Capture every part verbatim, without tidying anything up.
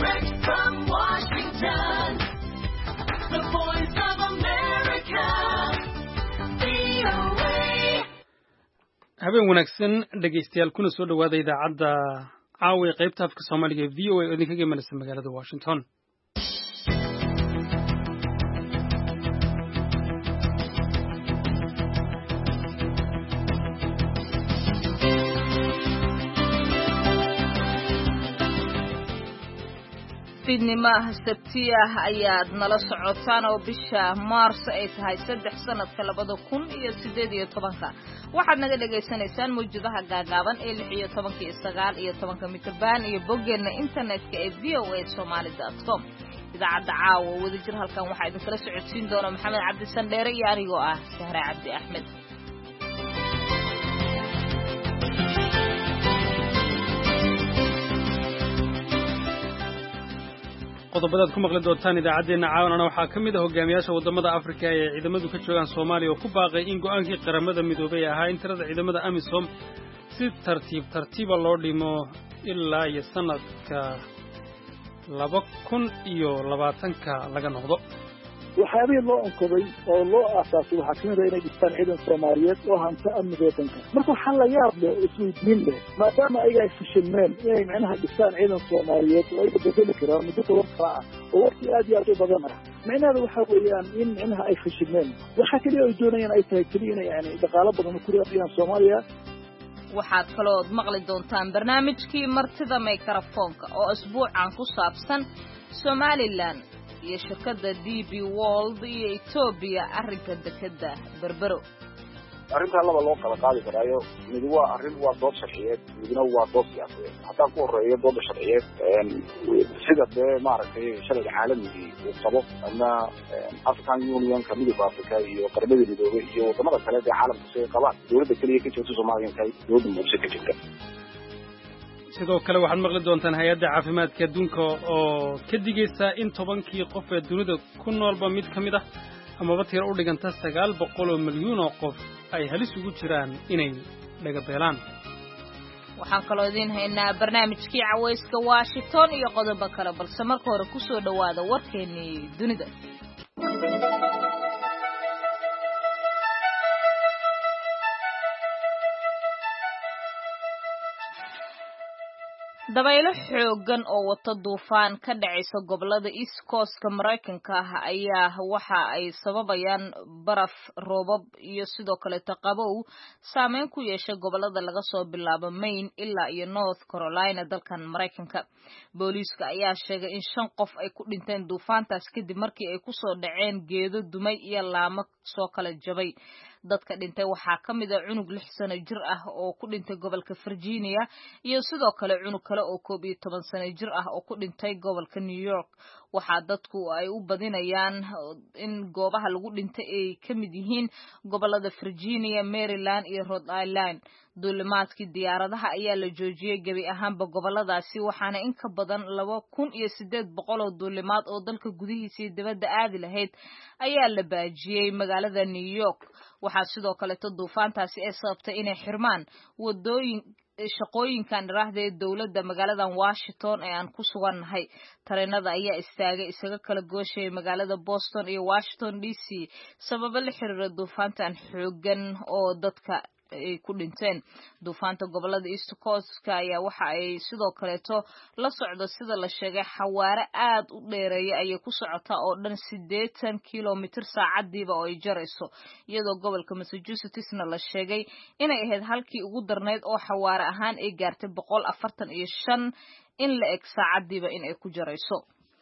Direct from Washington, the voice of America, V O A. habeen wanaagsan dhegeystayaal kuna soo dhawaada idaacadda caawa ee qaybta afka Soomaaliga ee V O A oo idinkaga imanaysa magaalada Washington. fidnimaha sabtiya ayaad nala socotaan oo bisha Maars ay tahay saddex sanadka labada kun iyo siddeed iyo tobanka waxaad naga dhageysanaysaan mawjadaha gaagaaban ee lix iyo toban iyo sagaal iyo toban mitir iyo boggeena internetka ee v o a somali dot com. idaacadda caawa wadajir halkan waxaa idin kala socodsiin doona Maxamed Cabdi Sandheere iyo anigoo ah Sahra Cabdi Axmed. qodobadaad ku maqli doontaan idaacadeena caawana waxaa ka mid ah hogaamiyaasha wadamada Afrika ee ciidamadu ka joogaan Soomaaliya oo ku baaqay in go'aankii qaramada midoobay ahaa in tirada ciidamada AMISOM si tartiib tartiiba loo dhimo ilaa iyo sanadka laba kun iyo labaatanka laga noqdo. waxyaabihii loo onkoday oo loo aasaasay waxaa kamid ah inay dhistaan ciidan Soomaaliyeed oo hanta amniga waddanka marka waxaa la yaab leh isweydiin leh maadaama ayaga ay fashilmeen inay macnaha dhistaan ciidan Soomaaliyeed oo ay bedeli karaan muddo toban sano ah oo waqti aad iyo aad u badan ah macnaheedu waxaa weeyaan in macnaha ay fashilmeen waxaa kaliya ay doonayaan ay tahay kaliya inay yani dhaqaalo badan ku raadiyaan Soomaaliya. waxaad kaloo maqli doontaan barnaamijkii martida mikrofoonka oo asbuucan ku saabsan Somaliland iyo shirkadda D B World iyo Ethiopia arrinka dekada Berbero. arrinta laba loo kala qaadi karaayo mid waa arrin waa dood sharciyeed midna waa dood siyaasadeed haddaan ku horeeyo dooda sharciyeed sida dee maaragtay sharciga caalamiga uu qabo ama African Union ka midowga Afrika iyo qaramada midoobay iyo wadamada kale ee caalamka soo qabaan dowladda kaliya ka jirta Soomaaliya intay dowladda muuse ka jirta. sidoo kale waxaad maqli doontaan hay'adda caafimaadka adduunka oo ka digaysa in tobankii qof ee dunida ku noolba mid ka mid ah amaba tiro u dhiganta sagaal boqol oo milyuun oo qof ay halis ugu jiraan inay dhagabeelaan. waxaan kaloo idiin haynaa barnaamijkii cawayska Washington iyo qodobo kale balse marka hore ku soo dhawaada warkeennii dunida. dabaylo xooggan oo wata duufaan ka dhacaysa gobolada East Coast-ka Mareykanka ah ayaa waxa ay sababayaan baraf roobab iyo sidoo kale qabow saameyn ku yeeshay gobolada laga soo bilaabo Maine ilaa iyo North Carolina dalkan Mareykanka. booliiska ayaa sheegay in shan qof ay ku dhinteen duufaantaas kadib markii ay ku soo dhaceen geedo dumay iyo laamo soo kala jabay. dadka dhintay waxaa ka mid ah cunug lix sano jir ah oo ku dhintay gobolka Virginia iyo sidoo kale cunug kale oo koob iyo toban sano jir ah oo ku dhintay gobolka New York. waxaa dadku ay u badinayaan in goobaha lagu dhintay ay ka mid yihiin gobolada Virginia, Maryland iyo Rhode Island. duulimaadkii diyaaradaha ayaa la joojiyay gabi ahaanba goboladaasi waxaana in ka badan laba kun iyo siddeed boqol oo duulimaad oo dalka gudihiisa iyo dibadda aadi lahayd ayaa la baajiyay magaalada New York. waxaa sidoo kale duufaantaasi ay sababtay inay xirmaan wadooyin shaqooyinkan dharaahday dawladda magaaladan Washington ee aan ku sugannahay. tareenada ayaa istaagay isaga kala gooshay magaalada Boston iyo Washington D C sabab la xiriira duufaantan xooggan oo dadka ay ku dhinteen. duufaanta gobolada East Coast-ka ayaa waxa ay sidoo kaleeto la socdo sida la sheegay xawaare aad u dheereeya ayay ku socotaa oo dhan siddeetan kiiloomitir saacadiiba oo ay jarayso iyadoo gobolka Massachusetts-na la sheegay inay ahayd halkii ugu darneyd oo xawaare ahaan ay gaartay boqol afartan iyo shan in la eg saacadiiba in ay ku jarayso.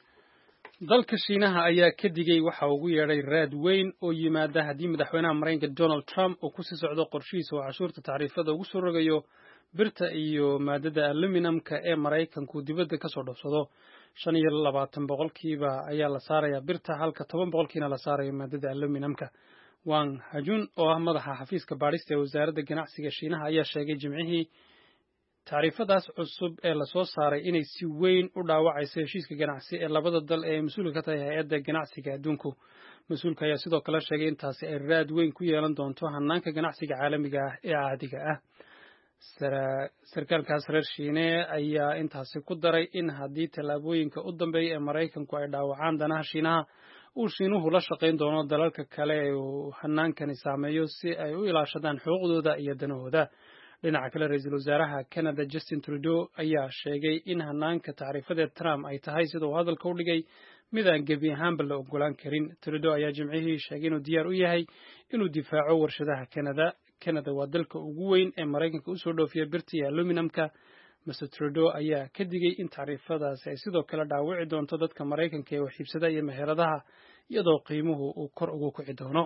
dalka Shiinaha ayaa ka digay waxa ugu yeedhay raad weyn oo yimaada haddii madaxweynaha Mareykanka Donald Trump uu ku sii socdo qorshihiisa oo cashuurta tacriifada ugu soo rogayo birta iyo maadada aluminumka ee Mareykanku dibadda ka soo dhafsado. shan iyo labaatan boqolkiiba ayaa la saarayaa birta halka toban boqolkiina la saarayo maadada aluminumka. Wang Hajun oo ah madaxa xafiiska baadhista ee wasaaradda ganacsiga Shiinaha ayaa sheegay Jimcihii taariifadaas cusub ee la soo saaray inay si weyn u dhaawacayso heshiiska ganacsi ee labada dal ee mas'uulka ka tahay hay'adda ganacsiga adduunku. Mas'uulka ayaa sidoo kale sheegay in taasi ay raad weyn ku yeelan doonto hannaanka ganacsiga caalamiga ah ee caadiga ah. sarkaalkaas reer shiine ayaa intaasi ku daray in haddii tallaabooyinka u dambeeya ee maraykanku ay dhaawacaan danaha shiinaha uu shiinuhu la shaqayn doono dalalka kale ee uu hanaankani saameeyo si ay u ilaashadaan xuquuqdooda iyo danahooda. dhinaca kale ra-iisul wasaaraha Canada Justin Trudeau ayaa sheegay in hanaanka tacriifadeed Trump ay tahay sida uu hadalka u dhigay mid aan gebi ahaanba la ogolaan karin. Trudeau ayaa jimcihii sheegay inuu diyaar u yahay inuu difaaco warshadaha Canada. Canada waa dalka ugu weyn ee Maraykanka usoo dhoofiya birta iyo aluminumka. mister Trudeau ayaa ka digay in tacriifadaasi ay sidoo kale dhaawici doonto dadka Maraykanka ee wax iibsada iyo meheradaha iyadoo qiimuhu uu kor ugu kici doono.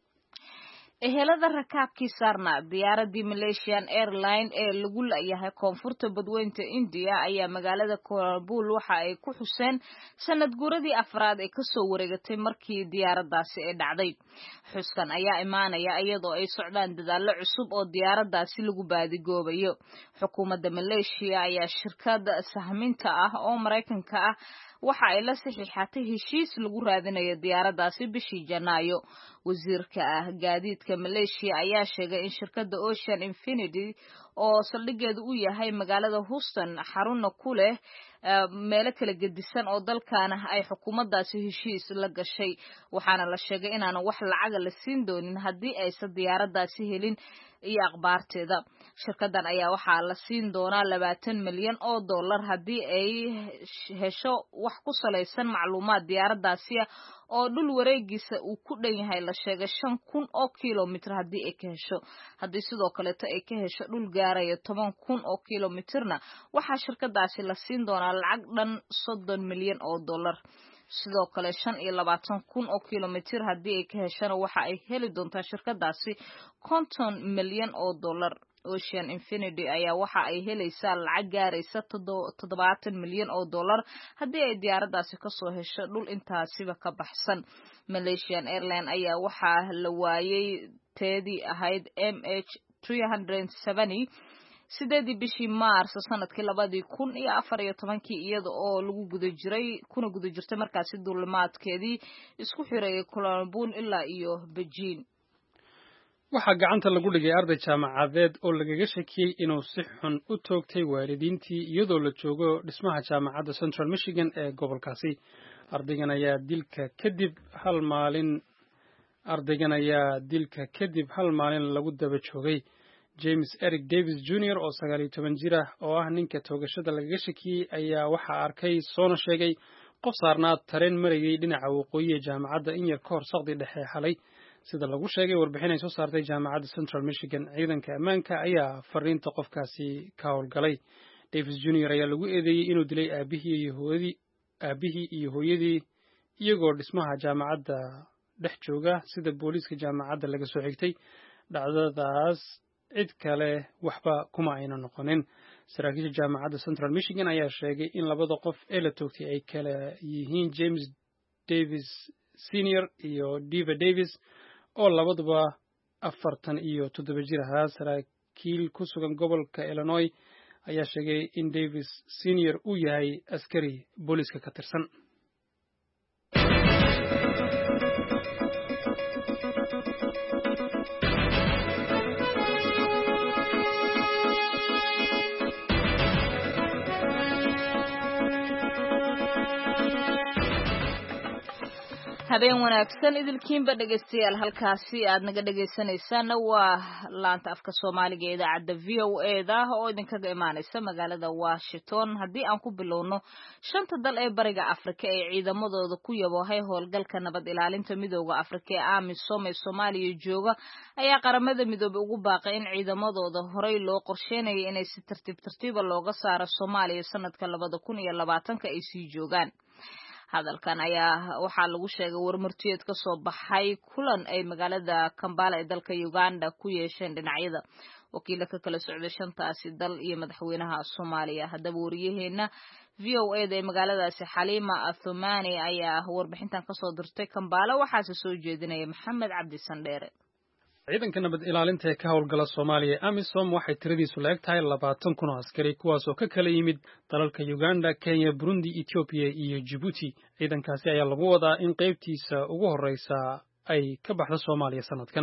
ehelada rakaabkii saarna diyaaradii Malaysian Airline ee lagu leeyahay koonfurta badweynta India ayaa magaalada Kabul waxa ay ku xuseen sanad guuradii afraad ee kasoo wareegatay markii diyaaradaasi ay dhacday. xuskan ayaa imaanaya iyadoo ay socdaan dadaallo cusub oo diyaaradaasi lagu baadigoobayo. xukuumadda Malaysia ayaa shirkad sahminta ah oo Maraykanka ah waxa ay la saxiixatay heshiis lagu raadinayo diyaaradaasi bishii Janaayo. wasiirka ah gaadiidka Malaysia ayaa sheegay in shirkadda Ocean Infinity oo saldhigeedu u yahay magaalada Houston xaruna ku leh meelo kala gedisan oo dalkaana ay xukuumaddaasi heshiis la gashay, waxaana la sheegay inaan wax lacaga la siin doonin haddii aysan diyaaradaasi helin iyo akhbaarteeda. shirkadan ayaa waxaa la siin doonaa labaatan milyan oo dollar haddii ay hesho wax ku salaysan macluumaad diyaaradaasi oo dhul wareegiisa uu ku dhan yahay la sheegay shan kun oo kilomitir haddii ay ka hesho. haddii sidoo kaleeto ay ka hesho dhul gaaraya toban kun oo kilomitirna waxaa shirkadaasi la siin doonaa lacag dhan soddon milyan oo dollar. sidoo kale shan iyo labaatan kun oo kilomitir haddii ay ka heshana waxa ay heli doontaa shirkadaasi konton milyan oo dollar. Ocean Infinity ayaa waxa ay helaysaa lacag gaaraysa toddobaatan milyan oo dollar haddii ay diyaaradaasi kasoo hesho dhul intaasiba ka baxsan. Malaysian Airline ayaa waxaa la waayay teedii ahayd M H three seventy sideedii bishii Maarso sanadkii labadii kun iyo afar iyo tobankii iyada oo lagu guda jiray kuna guda jirtay markaasi duulimaadkeedii isku xirayay Kuala Lumpur ilaa iyo Beijing. waxaa gacanta lagu dhigay arday jaamacadeed oo lagaga shakiyey inuu si xun u toogtay waalidiintii iyadoo la joogo dhismaha jaamacadda Central Michigan ee gobolkaasi. ardaygan ayaa dilka kadib hal maalin ardaygan ayaa dilka kadib hal maalin lagu daba joogay. James Eric Davis Junior oo sagaal iyo toban jir ah oo ah ninka toogashada lagaga shakiyey ayaa waxaa arkay soona sheegay qof saarnaa tareen marayay dhinaca waqooyi ee jaamacadda in yar ka hor saqdi dhexe xalay. sida lagu sheegay warbixin ay soo saartay jaamacadda Central Michigan. ciidanka ammaanka ayaa fariinta qofkaasi ka howlgalay. Davis Junior ayaa lagu eedeeyey inuu dilay aabihii iyo hooyadii aabihii iyo hooyadii iyagoo dhismaha jaamacadda dhex jooga sida booliiska jaamacadda laga soo xigtay. dhacdadaas cid kale waxba kuma ayna noqonin. saraakiisha jaamacadda Central Michigan ayaa sheegay in labada qof ee la toogtay ay kala yihiin James Davis Senior iyo Diva Davis oo labaduba afartan iyo toddoba jir ahaa. saraakiil ku sugan gobolka Illinois ayaa sheegay in Davis Senior uu yahay askari booliiska ka tirsan. habeen wanaagsan idilkiinba dhegeystayaal halkaasi aad naga dhagaysanaysaan waa laanta afka Soomaaliga ee idaacadda V O A da oo idinkaga imaanaysa magaalada Washington. haddii aan ku bilowno shanta dal ee bariga Afrika ee ciidamadooda ku yaboohay howlgalka nabad ilaalinta midowga Afrika ee AMISOM ee Soomaaliya jooga ayaa qaramada midoobay ugu baaqay in ciidamadooda horey loo qorsheynayay inay si tartiib tartiiba looga saaro Soomaaliya sanadka labada kun iyo labaatanka ay sii joogaan. hadalkan ayaa waxaa lagu sheegay warmartiyeed ka soo baxay kulan ay magaalada Kampala ee dalka Uganda ku yeesheen dhinacyada wakiilka ka kala socday shantaasi dal iyo madaxweynaha Soomaaliya. haddaba wariyaheena V O A da ee magaaladaasi Xaliima Athumani ayaa warbixintan ka soo dirtay Kampala waxaase soo jeedinaya Maxamed Cabdi Sandheere. ciidanka nabad ilaalinta ee ka howlgala Soomaaliya AMISOM waxay tiradiisu la eg tahay labaatan kun oo askari kuwaas oo ka kala yimid dalalka Uganda, Kenya, Burundi, Ethiopia iyo Djibouti. ciidankaasi ayaa lagu wadaa in qaybtiisa ugu horeysa ay ka baxdo Soomaaliya sanadkan.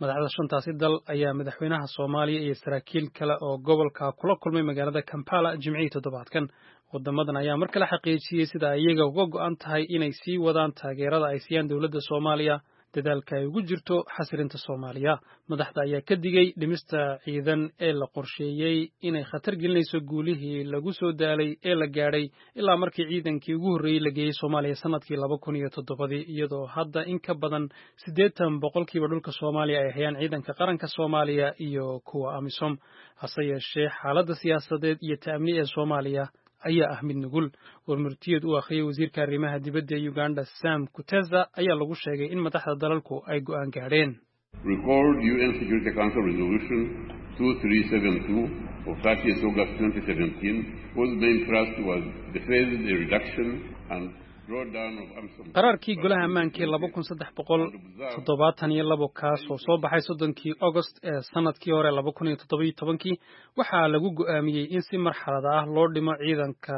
madaxda shantaasi dal ayaa madaxweynaha Soomaaliya iyo saraakiil kale oo gobolka kula kulmay magaalada Kampala Jimcihii toddobaadkan. Wadamadan ayaa mar kale xaqiijiyay sida iyaga uga go'an tahay inay sii wadaan taageerada ay siiyaan dowladda Soomaaliya dadaalka ay ugu jirto xasilinta Soomaaliya. Madaxda ayaa ka digay dhimista ciidan ee la qorsheeyay inay khatar gelinayso guulihii lagu soo daalay ee la gaadhay ilaa markii ciidankii ugu horreeyay la geeyay Soomaaliya sanadkii laba kun iyo toddobadii, iyadoo hadda in ka badan siddeetan boqolkiiba dhulka Soomaaliya ay hayaan ciidanka qaranka Soomaaliya iyo kuwa AMISOM. Hase yeeshee xaaladda siyaasadeed iyo ta'amni ee Soomaaliya ayaa ah mid nugul. Warmurtiyeed uu akhriyay wasiirka arrimaha dibadda ee Uganda Sam Kutesa ayaa lagu sheegay in madaxda dalalku ay go'aan gaadheen. Record U N Security Council Resolution two three seven two of thirtieth August twenty seventeen, whose main thrust was the phased reduction and qaraarkii golaha ammaankii laba kun saddex boqol toddobaatan iyo labo kaas oo soo baxay soddonkii August ee sanadkii hore laba kun iyo toddoba iyo tobankii waxaa lagu go'aamiyey in si marxalad ah loo dhimo ciidanka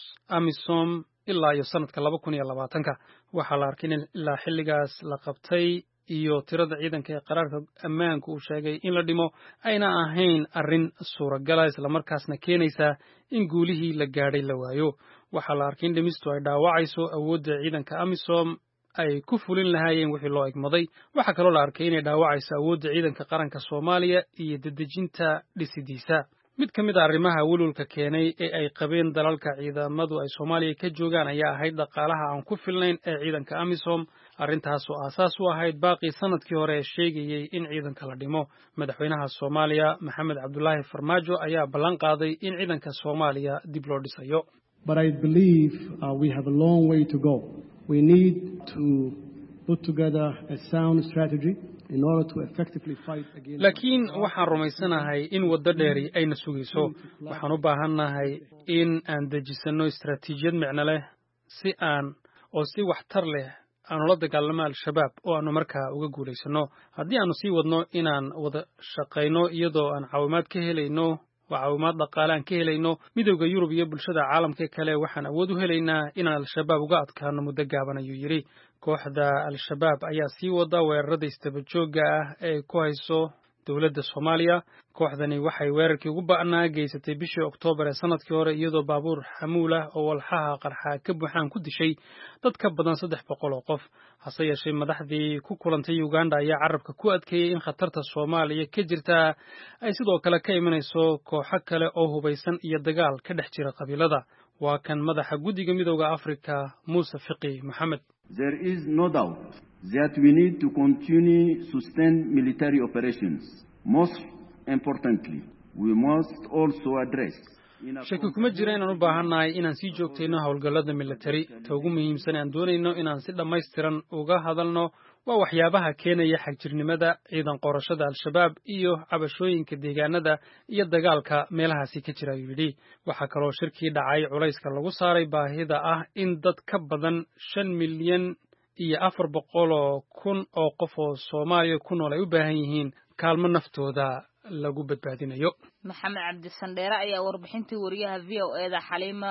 AMISOM ilaa iyo sanadka laba kun iyo labaatanka. Waxaa la arkay in ilaa xilligaas la qabtay iyo tirada ciidanka ee qaraarka ammaanku uu sheegay in la dhimo ayna ahayn arrin suuragala isla markaasna keenaysa in guulihii la gaadhay la waayo. Waxaa la arkay in dhimistu ay dhaawacayso awoodda ciidanka AMISOM ay ku fulin lahaayeen wixii loo egmaday. Waxaa kaloo la arkay inay dhaawacayso awoodda ciidanka qaranka Soomaaliya iyo dedejinta dhisidiisa. Mid ka mid ah arrimaha welwelka keenay ee ay qabeen dalalka ciidamadu ay Soomaaliya ka joogaan ayaa ahayd dhaqaalaha aan ku filnayn ee ciidanka AMISOM. Arrintaas oo aasaas u ahayd baaqii sanadkii hore ee sheegayay in ciidanka la dhimo. Madaxweynaha Soomaaliya Maxamed Cabdullaahi Farmaajo ayaa ballan qaaday in ciidanka Soomaaliya dib loo dhisayo. But I believe uh, we have a long way to go. We need to put together a sound strategy in order to effectively fight against. Laakiin waxaan rumaysanahay in waddo dheeri ayna sugayso. Waxaan u baahannahay in aan dejisano istaraatiijiyad micno leh si aan oo si waxtar leh aanu la dagaalamo al-shabaab oo aanu markaa uga guulaysano. Haddii aanu sii wadno inaan wada shaqayno iyadoo aan caawimaad ka helayno وعاومات dhaqaalaan ka helayno midowga Yurub iyo bulshada caalamka kale waxaan awood u helaynaa inaan al-shabaab uga adkaano muddo gaaban ayuu yiri. Kooxda al-shabaab ayaa sii wada weerarada istaba joogga ah ee ku hayso dowladda Soomaaliya. Kooxdani waxay weerarkii ugu ba'naa geysatay bishii Oktoobar ee sanadkii hore iyadoo baabuur xamuul ah oo walxaha qarxa ka buuxaan ku dishay dad ka badan saddex boqol oo qof. Hase yeeshee madaxdii ku kulantay Uganda ayaa carabka ku adkeeyay in khatarta Soomaaliya ka jirta ay sidoo kale ka imanayso kooxo kale oo hubaysan iyo dagaal ka dhex jira qabiilada. Waa kan madaxa guddiga midowga Afrika Muuse Fiqi Maxamed. There is no doubt that we need to continue sustained military operations. Most importantly, we must also address shaki kuma jira inaan u baahannahay inaan sii joogtayno howlgallada military. Ta ugu muhiimsan aan doonayno inaan si dhammaystiran uga hadalno waa waxyaabaha keenaya xagjirnimada, ciidan qorashada al-shabaab iyo cabashooyinka deegaanada iyo dagaalka meelahaasi ka jira ayuu yidhi. Waxaa kaloo shirkii dhacay culayska lagu saaray baahida ah in dad ka badan shan milyan iyo afar boqol oo kun oo qof oo Soomaaliya ku nool ay u baahan yihiin kaalmo naftooda lagu badbaadinayo. Maxamed Cabdi Sandheere ayaa warbixintii wariyaha V O A da Xaliima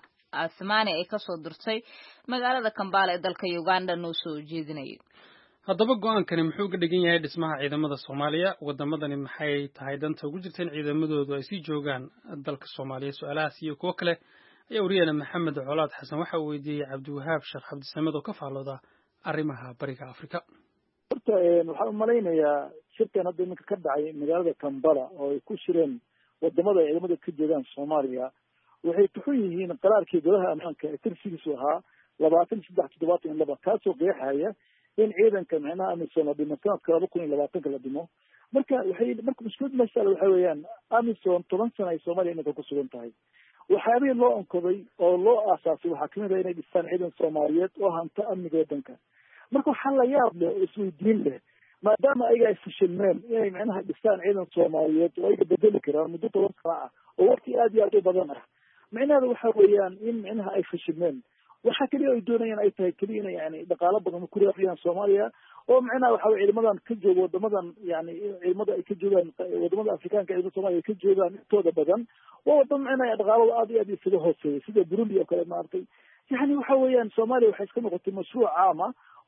Asmaani ay ka soo dirtay magaalada Kampala ee dalka Uganda noo soo jeedinayay. Haddaba go'aankani muxuu ka dhigan yahay dhismaha ciidamada Soomaaliya? Wadamadani maxay tahay danta ugu jirta in ciidamadoodu ay sii joogaan dalka Soomaaliya? Su'aalahaas iyo kuwo kale ayaa wariyana Maxamed Colaad Xasan waxa uu weydiiyey Cabdiwahaab Sheekh Cabdisamed oo ka faalooda arrimaha bariga Afrika. horta waxaan u malaynayaa shirkan hadda iminka ka dhacay magaalada Kampala oo ay ku shireen wadamada ciidamada ka joogaan Soomaaliya waxay tuxun yihiin qaraarkii golaha ammaanka ee tirsigiisu ahaa labaatan saddex toddobaatan iyo laba kaasoo qeexaya in ciidanka macnaha AMISOM la dhimo sanadka laba kun iyo labaatanka la dhimo. marka waxay marka mushkilad masala waxa weeyaan AMISOM toban sano ay Soomaaliya iminka ku sugan tahay. waxyaabihii loo onkoday oo loo aasaasay waxaa kamid ah inay dhistaan ciidan Soomaaliyeed oo hanta amniga waddanka. marka waxaa la yaab leh oo isweydiin leh maadaama ayaga ay fashilmeen inay macnaha dhistaan ciidan Soomaaliyeed oo ay bedeli karaan muddo toban sano ah oo waqti aad iyo aad u badan ah. macnaheedu waxa weeyaan in macnaha ay fashilmeen. waxa kaliya ay doonayaan ay tahay kaliya inay yani dhaqaalo badan ku raadiyaan Soomaaliya oo macnaha waxa weeye ciidamadan ka jooga wadamadan yani ciidamada ay ka joogaan wadamada Afrikaanka ee Soomaaliya ka joogaan intooda badan waa wadamo macnaha dhaqaalo aad iyo aad isaga hooseeya sida Burundi oo kale maartay. yani waxa weeyaan Soomaaliya waxay iska noqotay mashruuc caam ah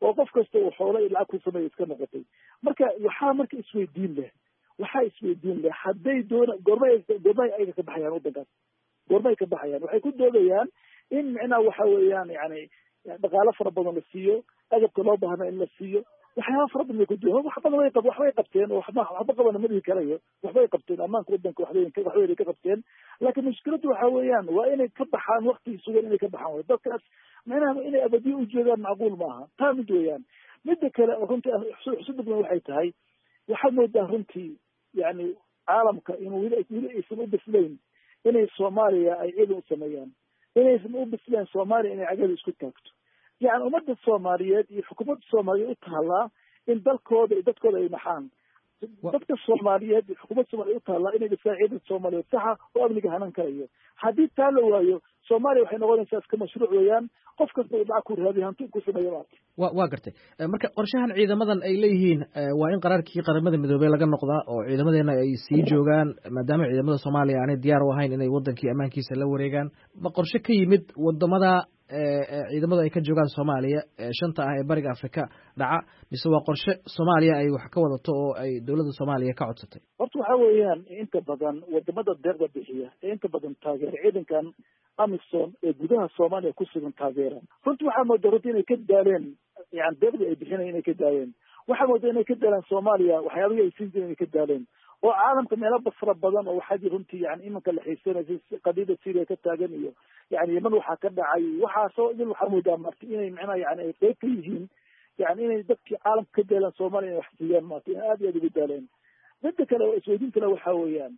oo qof kasta uu xoolo iyo lacag ku sameeya iska noqotay. Marka waxaa marka isweydiin leh waxaa isweydiin leh hadday doona goormay goormay ay ka baxayaan waddankaas goormay ka baxayaan waxay ku doodayaan in micnaha waxa weeyaan yani dhaqaale fara badan la siiyo agabka loo baahna in la siiyo waxyaaba fara badan bay ku doodayaan wax badan way qab waxbay qabteen oo waxba waxba qabana ma dhihi karayo waxbay qabteen ammaanka waddanka waxbay waxbay ka qabteen laakiin mushkiladdu waxa weeyaan waa inay ka baxaan waqti sugan inay ka baxaan way dadkaas micnaha inay abadiyo u joogaan macquul maaha taa mid weeyaan midda kale runtii xusudubna waxay tahay waxaad moodaa runtii yani caalamka inuu weli weli aysan u bislayn inay soomaaliya ay ciidan u sameeyaan inaysan u bislayn soomaaliya inay cagada isku taagto yani ummadda soomaaliyeed iyo xukuumadda soomaaliyeed u tahallaa in dalkooda iyo dadkooda ay naxaan dadka soomaaliyeed iyo xukuumadda soomaaliyeed u tahallaa inay dhisaan ciidan soomaaliyeed saxa oo amniga hanan karayo haddii taa la waayo soomaaliya waxay noqonaysaa iska mashruuc weeyaan qof kasta uu lacag ku raadiyo hanti ku sameeya maarta wa waa gartay marka qorshahan ciidamadan ay leeyihiin waa in qaraarkii qaramada midoobey laga noqdaa oo ciidamadeena ay sii joogaan maadaama ciidamada soomaaliya aanay diyaar u ahayn inay wadankii ammaankiisa la wareegaan ma qorshe ka yimid wadamada ciidamadu ay ka joogaan soomaaliya shanta ah ee bariga afrika dhaca mise waa qorshe soomaaliya ay wax ka wadato oo ay dowladda soomaaliya ka codsatay horta waxa weeyaan inta badan wadamada deeqda bixiya ee inta badan taageera ciidankan amisom ee gudaha soomaaliya ku sugan taageera runtii waxaa moodaa runtii inay ka daaleen yani deeqdii ay bixinayan inay ka daayeen waxaa moodaa inay ka daaleen soomaaliya waxyaabihii ay siin jireen inay ka daaleen oo caalamka meelo fara badan oo waxaa jir runtii yani imanka la xiisanaysa qadiyada syria ka taagan iyo yani yeman waxaa ka dhacay waxaasoo idin waxaa moodaa marti inay micnaha yani ay qeyb ka yihiin yani inay dadkii caalamka ka daaleen soomaaliya inay wax siiyaan maarta in aad iyo aad uga daaleen midda kale oo isweydiin kale waxaa weeyaan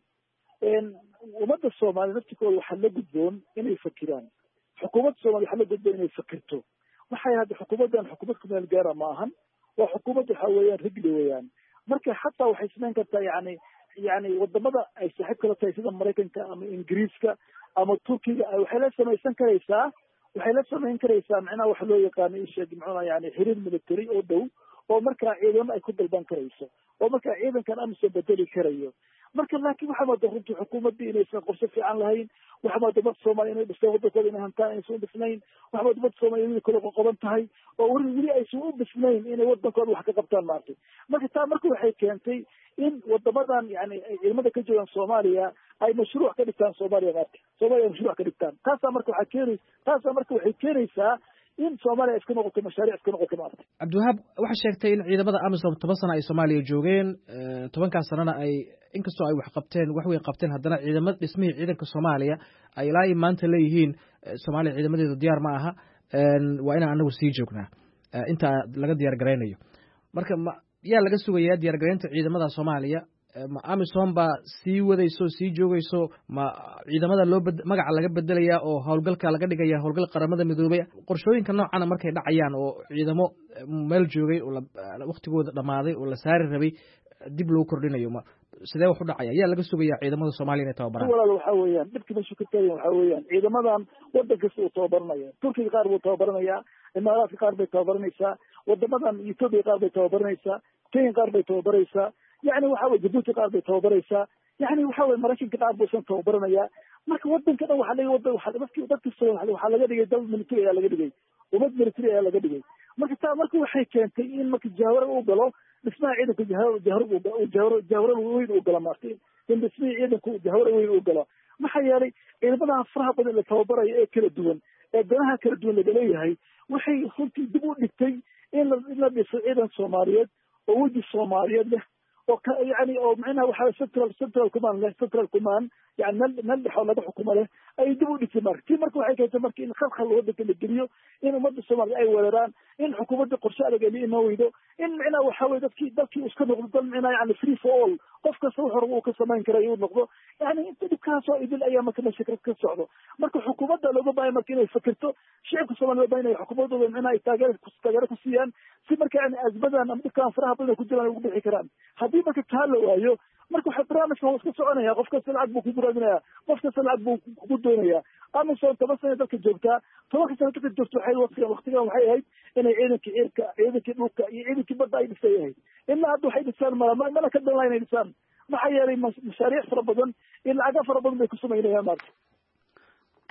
ummadda soomaaliya naftikooda waxaa la gudboon inay fakiraan xukuumadda soomaliya waxaa la gudboon inay fakirto waxay hadda xukuumaddan xukuumad ku meel gaara ma ahan waa xukuumad waxa weeyaan rigli weeyaan marka xataa waxay samayn kartaa yani yani wadamada ay saaxiib kala tahay sida maraykanka ama ingiriiska ama turkiga waxay la samaysan karaysaa waxay la samayn karaysaa macnaha waxa loo yaqaano isheeg muxuuna yani xiriir military oo dhow oo markaa ciidamo ay ku dalban karayso oo markaa ciidankan amisom bedeli karayo marka laakiin waxaa mooda runtii xukuumaddii inaysan qorshe fiican lahayn waxaa mooda ummadda soomaaliya inay dhiseen waddankooda inay hantaan aysan u dhisnayn waxaa mooda ummadda soomaaliya weli kale qoqoban tahay oo weli weli aysan u dhisnayn inay waddankooda wax ka qabtaan maartay marka taa marka waxay keentay in wadamadan yani ciidamada ka joogaan soomaaliya ay mashruuc ka dhigtaan soomaaliya maarta soomaaliya mashruuc ka dhigtaan taasaa marka waxaa keenay taasaa marka waxay keenaysaa in soomaaliya iska noqoto mashaariic iska noqoto maarta cabdiwahaab waxaa sheegtay in ciidamada amisom toban sano ay soomaaliya joogeen tobankaas sanana ay inkastoo ay wax qabteen wax weyn qabteen haddana ciidamada dhismihii ciidanka soomaaliya ay ilaa i maanta leeyihiin soomaaliya ciidamadeedu diyaar ma aha waa inaan anagu sii joognaa inta laga diyaar garaynayo marka ma yaa laga sugayaa diyaar garaynta ciidamada soomaaliya ma amisom baa sii wadayso sii joogayso ma ciidamada loo magaca laga bedelayaa oo howlgalka laga dhigaya howlgal qaramada midoobay qorshooyinka noocana markay dhacayaan oo ciidamo meel joogay oo waktigooda dhammaaday oo la saari rabay dib loo kordhinayo ma sidee wax u dhacaya yaa laga sugayaa ciidamada soomaaliya inay tababaraan walaal waxaa weeyaan dhibka meeshu ka taagan waxaa weeyaan ciidamadan waddan kasta uu tababaranaya turkiga qaar buu tababaranayaa imaaraadka qaar bay tababaranaysaa wadamadan etoobiya qaar bay tababaranaysaa kenya qaar bay tababaraysaa yani waxa weye jabuuti qaar bay tababaraysaa yani waxa weye maraykanka qaar buu isan tababaranayaa marka wadanka dhan waxaa laga wada waa dadki dadkasta waxaa laga dhigay dal military ayaa laga dhigay ummad military ayaa laga dhigay marka taa marka waxay keentay in marka jahwara uu galo dhismaha ciidanka jahwar jahwar jahwara weyn uu galo maarta in dhismihii ciidanku jahwara weyn uu galo maxaa yeelay ciidamadaha faraha badan la tababarayo ee kala duwan ee danaha kala duwan laga leeyahay waxay runtii dib u dhigtay in la in la dhiso ciidan soomaaliyeed oo weji soomaaliyeed leh oo ka yani oo macnaha waxa central central command leh central command yani meel meel dhex oo laga xukumo leh ay dib u dhigtay marka tii marka waxay keentay marka in khalkhal waddanka la geliyo in ummadda soomaaliya ay weeraraan in xukuumadda qorshe adag ay la imaan weydo in macnaha waxa weye dadkii dalkii uu iska noqdo dal macnaha yani free for all qof kasta wuxuu rabo uu ka samayn karayo uu noqdo yani inta dhibkaasoo idil ayaa marka meesha ka socdo marka xukuumadda looga baahay marka inay fakirto shicibka soomaaliya loo baahay inay xukuumaddooda macnaha ay taageero taageero ku siiyaan si marka yani azmadan ama dhibkaan faraha badan ku jiraan ay ugu bixi karaan haddii marka taa la waayo marka waxa barnaamijka waa iska soconaya qof kasta lacag buu ku buraadinaya qof kasta lacag buu ku doonaya amisom toban sana dadka joogtaa tobanka sana dadka joogta waxay waqtigan waqtigan waxay ahayd inay ciidankii cirka ciidankii dhulka iyo ciidankii badda ay dhisay ahayd ilaa hadda waxay dhisaan mala mana ka danlaa inay dhisaan maxaa yeelay mashaariic fara badan iyo lacaga fara badan bay ku samaynayaan maarta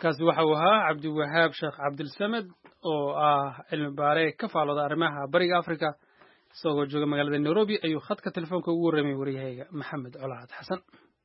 kaasi waxa uu ahaa cabdiwahaab sheekh cabdilsamed oo ah cilmi baare ka faalooda arrimaha bariga africa isagoo jooga magaalada nairobi ayuu khadka telefoonka ugu warramay waryahayga maxamed colaad xasan.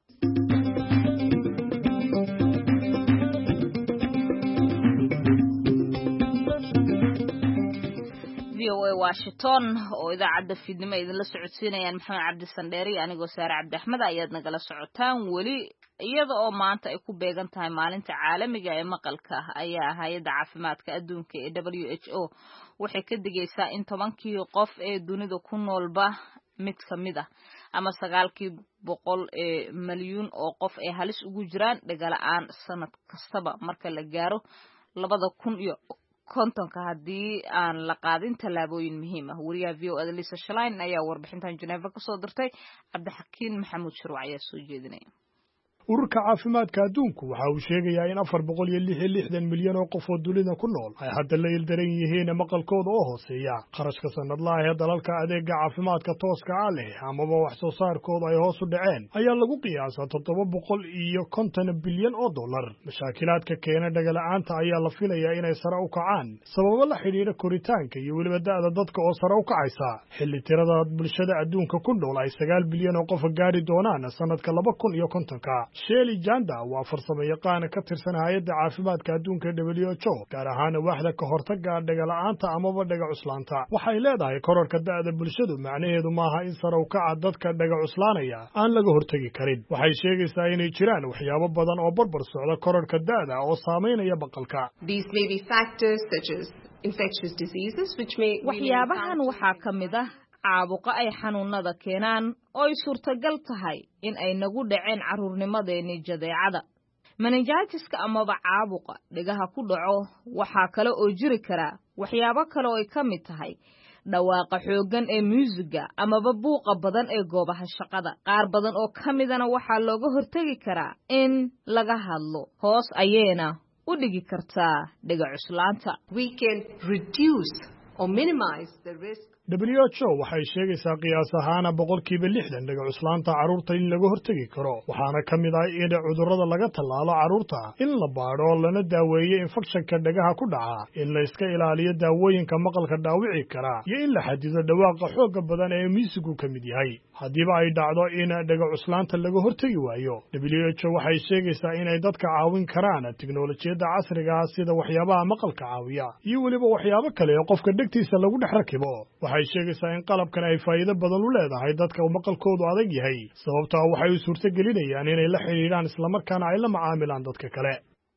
v o a Washington oo idaacadda fiidnimo idinla socodsiinayaan maxamed cabdi sandheeri anigoo saare cabdi axmed ayaad nagala socotaan weli iyada oo maanta ay ku beegan tahay maalinta caalamiga ee maqalka ayaa hay'adda caafimaadka adduunka ee W H O waxay ka digaysaa in tobankii qof ee dunida ku noolba mid ka mid ah ama sagaalkii boqol ee milyuun oo qof ay halis ugu jiraan dhagala'aan sanad kastaba marka la gaaro labada kun iyo kontonka haddii aan la qaadin tallaabooyin muhiim ah. wariyaha v o a Lisa Schlein ayaa warbixintan Geneva ka soo dirtay. Cabdixakiin Maxamuud Shuruuc ayaa soo jeedinaya. ururka caafimaadka adduunku waxa uu sheegayaa in afar boqol iyo lix iyo lixdan milyan oo qof oo dunida ku nool ay hadda la ildaran yihiin maqalkooda oo hooseeya. qarashka sanadlaha ee dalalka adeega caafimaadka tooska ah leh amaba wax soo saarkooda ay hoos u dhaceen ayaa lagu qiyaasaa toddoba boqol iyo konton bilyan oo dollar. mashaakilaadka keena dhagala'aanta ayaa la filayaa inay sare u kacaan sababo la xidhiidha koritaanka iyo weliba da'da dadka oo sare u kacaysa xilli tirada bulshada adduunka ku nool ay sagaal bilyan oo qof gaari doonaan sanadka laba kun iyo kontonka. Shelley Janda waa farsamo yaqaan ka tirsan hay'adda caafimaadka adduunka W H O gaar ahaan waaxda ka hortagga dhagala'aanta amaba dhaga cuslaanta. waxay leedahay kororka da'da bulshadu macnaheedu maaha in sare u kaca dadka dhaga cuslaanaya aan laga hortagi karin. waxay sheegaysaa inay jiraan waxyaabo badan oo barbar socda kororka da'da oo saameynaya maqalka. These may be factors such as infectious diseases which may waxyaabahan waxaa ka mid ah caabuqa ay xanuunada keenaan oo ay suurtagal tahay in ay nagu dhaceen carruurnimadeennii jadeecada. meningitis-ka amaba caabuqa dhigaha ku dhaco waxaa kale oo jiri karaa waxyaabo kale oo ay ka mid tahay dhawaaqa xooggan ee muusiga amaba buuqa badan ee goobaha shaqada. qaar badan oo ka midana waxaa looga hortegi karaa in laga hadlo hoos ayayna u dhigi kartaa dhiga cuslaanta. we can reduce or minimize the risk. W H O waxay sheegaysaa qiyaas ahaana boqolkiiba lixdan dhaga cuslaanta carruurta in laga hortegi karo waxaana ka mid ah in cudurrada laga tallaalo carruurta in la baadho lana daaweeyo infekshanka dhagaha ku dhaca in la iska ilaaliyo daawooyinka maqalka dhaawici kara iyo in la xadido dhawaaqa xoogga badan ee miisigu ka mid yahay. haddiiba ay dhacdo in dhaga cuslaanta laga hortegi waayo W H O waxay sheegaysaa inay dadka caawin karaan tiknoolajiyadda casriga ah sida waxyaabaha maqalka caawiya iyo weliba waxyaabo kale oo qofka dhegtiisa lagu dhex rakibo. waxay sheegaysaa in qalabkan ay faa'iido badan u leedahay dadka maqalkoodu adag yahay sababtoo waxay u suurto gelinayaan inay la xiriiraan islamarkaana ay la macaamilaan dadka kale.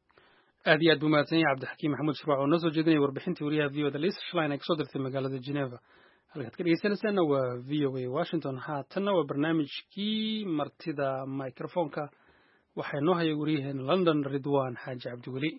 aad iyo aad buu mahadsan yahay cabdixakiim maxamuud shuruuc oo noo soo jeedinaya warbixintii wariyaha v o da Lisa Schlein ay kasoo dirtay magaalada Geneva. halkaad ka dhegeysanaysaana waa v o a Washington. haatanna waa barnaamijkii martida microfonka waxaa noo haya wariyaheena London Ridwaan Xaaji Cabdiweli.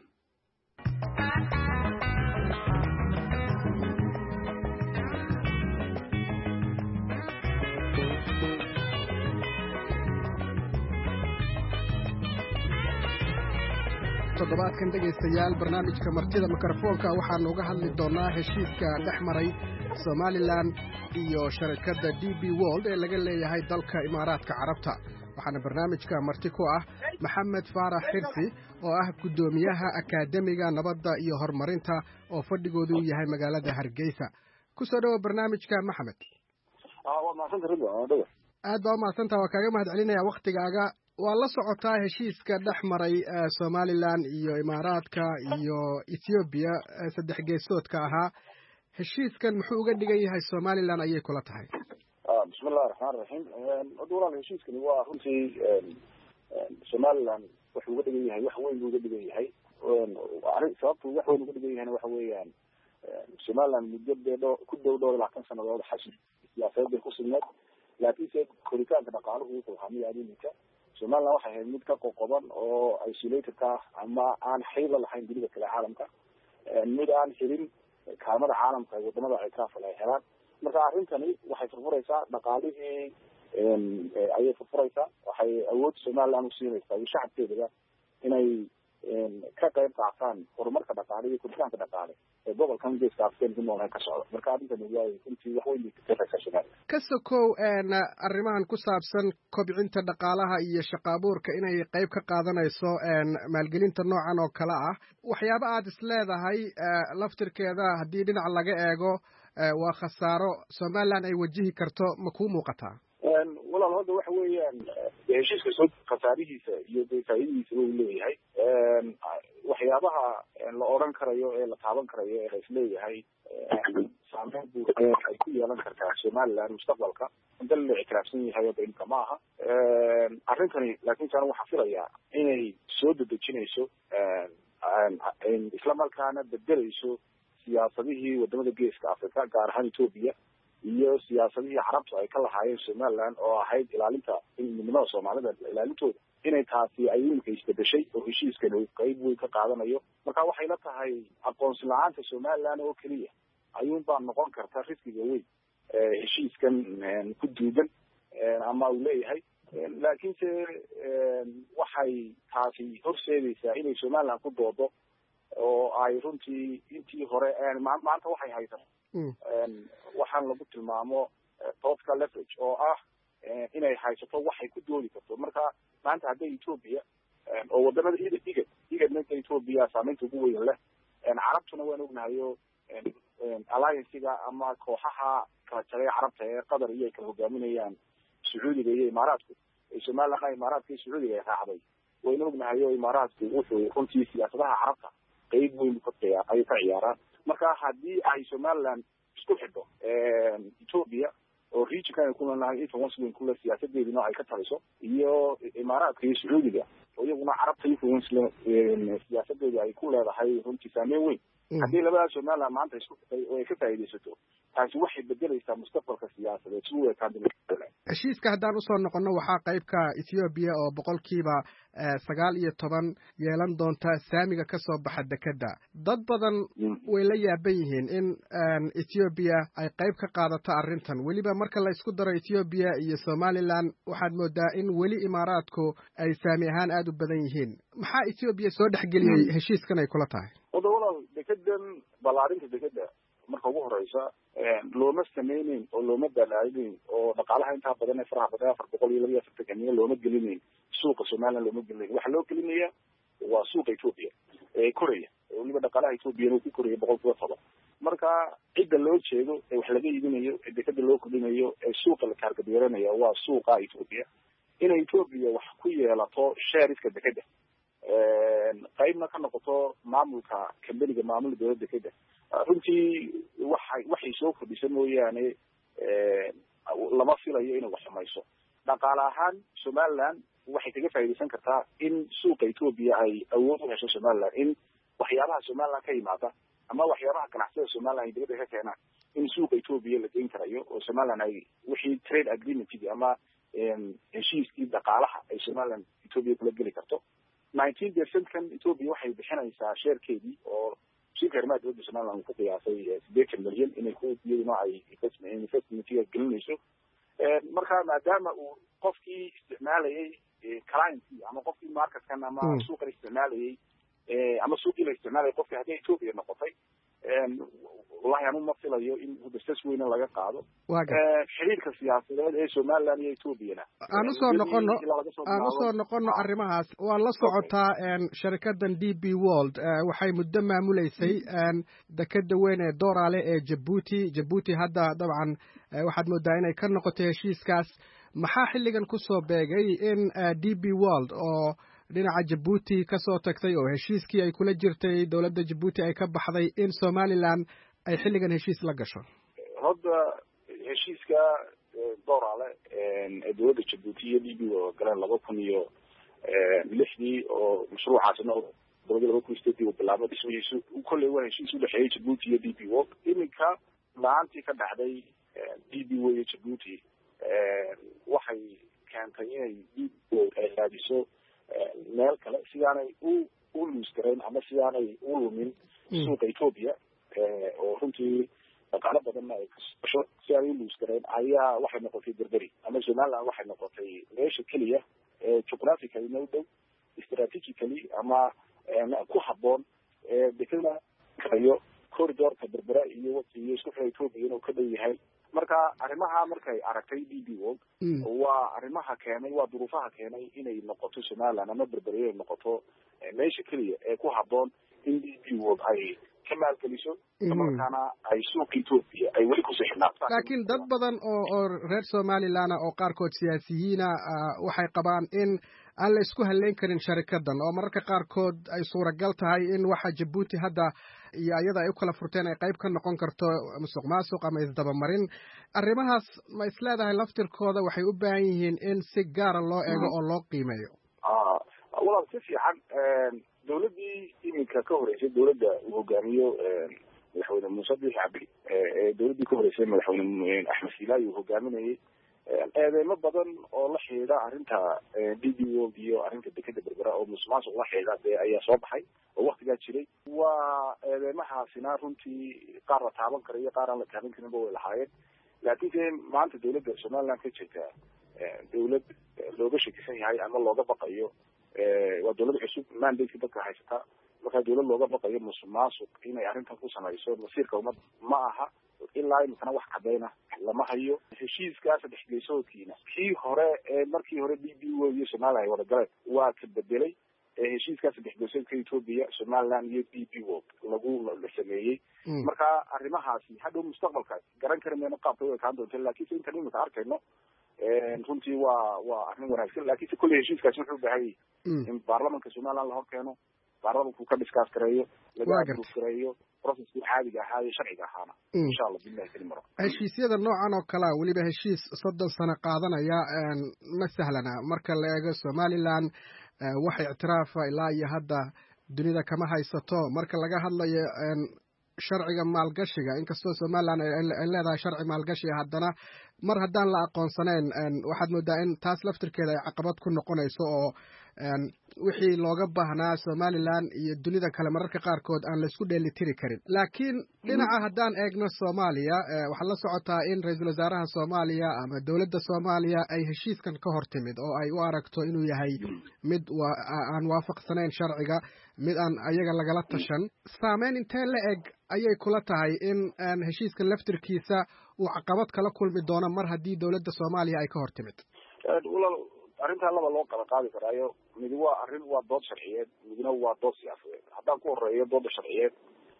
toddobaadkan dhegaystayaal barnaamijka martida mikrofoonka waxaanu uga hadli doonaa heshiiska dhex maray Somaliland iyo sharikadda D B World ee laga leeyahay dalka Imaaraadka Carabta. waxaana barnaamijka marti ku ah Maxamed Faarax Xirsi oo ah gudoomiyaha akaademiga nabadda iyo horumarinta oo fadhigoodu yahay magaalada Hargeysa. ku soo dhawo barnaamijka Maxamed. ah waa maasanta Ridwaan dhaw. aad baa maasanta waa kaaga mahadcelinayaa waqtigaaga. waa la socotaa heshiiska dhex maray Somaliland iyo Imaaraadka iyo Ethiopia saddex geesoodka ahaa. heshiiskan muxuu uga dhigan yahay Somaliland ayay kula tahay? ah bismillaahir rahmaanir rahiim. wadawada heshiiskani waa runtii Somaliland wuxuu uga dhigan yahay wax weyn uga dhigan yahay. arrin sababtu wax weyn uga dhigan yahay waxa weeyaan Somaliland muddo ku dhow dhowr labaatan sanadood xashid siyaasadeed ku sugnayd laakiin se koritaanka dhaqaaluhu wuxuu hamiyaa iminka Somaliland waxay ahayd mid ka qoqoban oo isolated ka ama aan xiriir lahayn dunida kale caalamka mid aan xirin kaalmada caalamka ee wadamada ay ka falay helaan. marka arrintani waxay furfuraysaa dhaqaalihii ayay furfuraysaa waxay awood Somaliland u siinaysaa shacabkeeda inay ka qayb qaataan horumarka dhaqaale iyo koritaanka dhaqaale ee gobolkan geeska afrika ku nool ka socda. marka arrintani waa intii wax weyn ka faa'iideysan ka sokow arrimahan ku saabsan kobcinta dhaqaalaha iyo shaqo abuurka inay qayb ka qaadanayso maalgelinta noocan oo kale ah waxyaaba aad is leedahay laftirkeeda haddii dhinac laga eego waa khasaaro somaliland ay wajihi karto ma kuu muuqataa? walaal hadda waxa weeyaan heshiiska soo khasaarihiisa iyo faa'iidadiisa uu leeyahay waxyaabaha la oran karayo ee la taaban karayo ee is leeyahay saameyn buu ay ku yeelan kartaa somaliland mustaqbalka inta la ictiraafsan yahay oo inta ma aha arrintani laakiin taan waxaa filayaa inay soo dedejinayso isla markaana bedelayso siyaasadihii wadamada geeska afrika gaar ahaan ethiopia iyo siyaasadihii carabtu ay ka lahaayeen somaliland oo ahayd ilaalinta midnimada soomaalida ilaalintooda inay taasi ay imika isbedeshay oo heshiiskan uu qayb weyn ka qaadanayo. marka waxay la tahay aqoonsi la-aanta somaliland oo keliya ayuun baa noqon karta riskiga weyn heshiiskan ku duugan ama uu leeyahay. laakiinse waxay taasi horseedaysaa inay somaliland ku doodo oo ay runtii intii hore maanta waxay haysato waxaan lagu tilmaamo political leverage oo ah inay haysato waxay ku doodi karto. marka maanta hadday ethiopia oo wadamada igad igad igadna ethiopia saameynta ugu weyn leh carabtuna waan ognahayo alliancega ama kooxaha kala jaray carabta ee qatar iyo ay kala hogaaminayaan sacuudiga iyo imaaraadku somaliland imaaraadka iyo sacuudiga ay raacday wayna ognahayo imaaraadku wuxuu runtii siyaasadaha carabta qayb weyn ay ka ciyaaraan. marka haddii ay somaliland isku xidho ethiopia oo regionkan ay kulanahay influence weyn kule siyaasadeedina ay ka taliso iyo imaaraadka iyo sacuudiga oo iyaguna carabta influence siyaasadeeda ay ku leedahay runtii saameyn weyn haddii labada somaliland maanta isku xidhay oo ay ka faa'iidaysato taasi waxay bedelaysaa mustaqbalka siyaasadeed si uu ekaan heshiiska haddaan usoo noqono waxaa qaybka ethiopia oo boqolkiiba sagaal iyo toban yeelan doonta saamiga kasoo baxa dekedda. dad badan way la yaaban yihiin in ethiopia ay qayb ka qaadato arrintan weliba marka la isku daro ethiopia iyo somaliland waxaad moodaa in weli imaaraadku ay saami ahaan aada u badan yihiin. maxaa ethiopia soo dhexgeliyey heshiiskan ay kula tahay? wada walaal dekedan ballaarinta dekedda marka ugu horeysa looma sameyneyn oo looma dalaalineyn oo dhaqaalaha intaa badan ee faraha badan afar boqol iyo laba iyo afartan milyan looma gelineyn suuqa somaliland looma gelineyn. waxaa loo gelinaya waa suuqa ethiopia ee koraya weliba dhaqaalaha ethiopia uu ku koraya boqolkiiba toban. marka cidda loo jeedo ee wax laga iibinayo ee dekeda loo kordhinayo ee suuqa la kaargabeeranaya waa suuqa ethiopia. inay ethiopia wax ku yeelato shareska dekeda qaybna ka noqoto maamulka kambaniga maamula dowladda dekeda runtii waxay waxay soo kordhisa mooyaane lama filayo inay wax samayso. dhaqaale ahaan somaliland waxay kaga faa'iidaysan kartaa in suuqa ethiopia ay awood u hesho somaliland in waxyaabaha somaliland ka yimaada ama waxyaabaha ganacsiyada somaliland ay dibadda ka keenaan in suuqa ethiopia la geyn karayo oo somaliland ay wixii trade agreementkii ama heshiiskii dhaqaalaha ay somaliland ethiopia kula geli karto. nineteen percentkan ethiopia waxay bixinaysaa sheerkeedii oo wasiirka arrimaha dowladda somaliland uu ku qiyaasay sideetan milyan inay ku iyaduna ay investmentiga gelinayso. marka maadaama uu qofkii isticmaalayay clientkii ama qofkii marketkan ama suuqan isticmaalayay ama suuqii la isticmaalayay qofkii haddii ethiopia noqotay wallahi anu ma filayo in hudasas weyna laga qaado xiriirka siyaasadeed ee somaliland iyo ethiopiana. aan usoo noqono aan usoo noqono arrimahaas waa la socotaa sharikadan d b world waxay muddo maamuleysay dekeda weyn ee doorale ee jabuuti jabuuti hadda dabcan waxaad moodaa inay ka noqotay heshiiskaas. maxaa xilligan kusoo beegay in d b world oo dhinaca jabuuti kasoo tagtay oo heshiiskii ay kula jirtay dowladda jabuuti ay ka baxday in somaliland ay xilligan heshiis la gasho? hadda heshiiska doorale ee dowladda jabuuti iyo d b world galeen laba kun iyo lixdii oo mashruucaasina dowladda laba kun iyo sideedii uu bilaabo dhismihiisu kolley waa heshiis u dhexeeyay jabuuti iyo d b world. iminka la-aantii ka dhacday d b world iyo jabuuti waxay keentay inay d b world ay raadiso meel kale sidaanay u u luusgareen ama sidaanay u lumin suuqa ethiopia oo runtii dhaqaalo badanna ay kasosho si aanay u luusgareen ayaa waxay noqotay berberi ama somaliland waxay noqotay meesha keliya ee geographically na u dhow strategically ama ku habboon dekada kayo corridorka berbera iyo iyo isku xidhay Ethiopia inuu ka dhow yahay marka arrimaha markay aragtay D B World waa arrimaha keenay waa duruufaha keenay inay noqoto Somaliland ama berbera ay noqoto meesha kaliya ee ku habboon in D B World ay ka maalgeliso markaana ay suuqa Ethiopia ay weli ku sixnaato laakiin dad badan oo oo reer Somaliland oo qaarkood siyaasiyiina waxay qabaan in aan la isku haleyn karin sharikadan oo mararka qaarkood ay suuragal tahay in waxa Djibouti hadda iyo ayada ay u kala furteen ay qayb ka noqon karto musuqmaasuq ama isdabamarin arrimahaas ma isleedahay laftirkooda waxay u baahan yihiin in si gaar ah loo eego oo loo qiimeeyo ah walaal si fiican dawladii iminka ka horeysay dawladda uu hogaamiyo madaxweyne Muuse Biixi Cabdi ee dawladii ka horeysay madaxweyne Axmed Silaay uu hogaaminayay eedeymo badan oo la xiriira arrinta D B World iyo arrinta dekada berbera oo musuqmaasuq la xiriira dee ayaa soo baxay oo waqtigaa jiray waa eedeymahaasina runtii qaar la taaban kara iyo qaar aan la taaban karinba way lahaayeen laakiinse maanta dawladda Somaliland ka jirta dawlad looga shakisan yahay ama looga baqayo waa dawlad cusub mandate dadka haysata marka dawlad looga baqayo musuqmaasuq inay arrintan ku samayso masiirka ummad ma aha ilaa imikana wax cadayna lama hayo heshiiskaas saddex geesoodkiina kii hore ee markii hore D B World iyo Somaliland ay wada galeen waa ka bedelay heshiiskaas saddex geesoodka Ethiopia Somaliland iyo D B World lagu la sameeyey marka arrimahaasi hadhow mustaqbalka garan karmayno qaabka ay kaan doonto laakiin inta nimka arkayno runtii waa waa arrin wanaagsan laakiin kulli heshiiskaas wuxuu baahay in baarlamaanka Somaliland la horkeeno baarlamaanku ka discuss gareeyo laga gareeyo processkii caadiga ahaa iyo sharciga ahaana insha Allah billahi karim maro heshiisyada noocan oo kale waliba heshiis soddon sano qaadanaya ma sahlana marka la eego Somaliland waxa ictiraafa ilaa iyo hadda dunida kama haysato marka laga hadlayo sharciga maalgashiga inkastoo Somaliland ay leedahay sharci maalgashiga haddana mar haddaan la aqoonsanayn waxaad moodaa in taas laftirkeeda ay caqabad ku noqonayso oo wixii looga baahnaa Somaliland iyo dunida kale mararka qaarkood aan la isku dheelitiri karin laakiin dhinaca haddaan eegno Soomaaliya waxaa la socotaa in ra'iisul wasaaraha Soomaaliya ama dawladda Soomaaliya ay heshiiskan ka hor timid oo ay u aragto inuu yahay mid aan waafaqsanayn sharciga mid aan ayaga lagala tashan saameyn intee la eg ayay kula tahay in heshiiskan laftirkiisa uu caqabad kala kulmi doono mar haddii dawladda Soomaaliya ay ka hor timid arrinta laba loo kala qaadi karaayo mid waa arrin waa dood sharciyeed midna waa dood siyaasadeed haddaan ku horeeyo dooda sharciyeed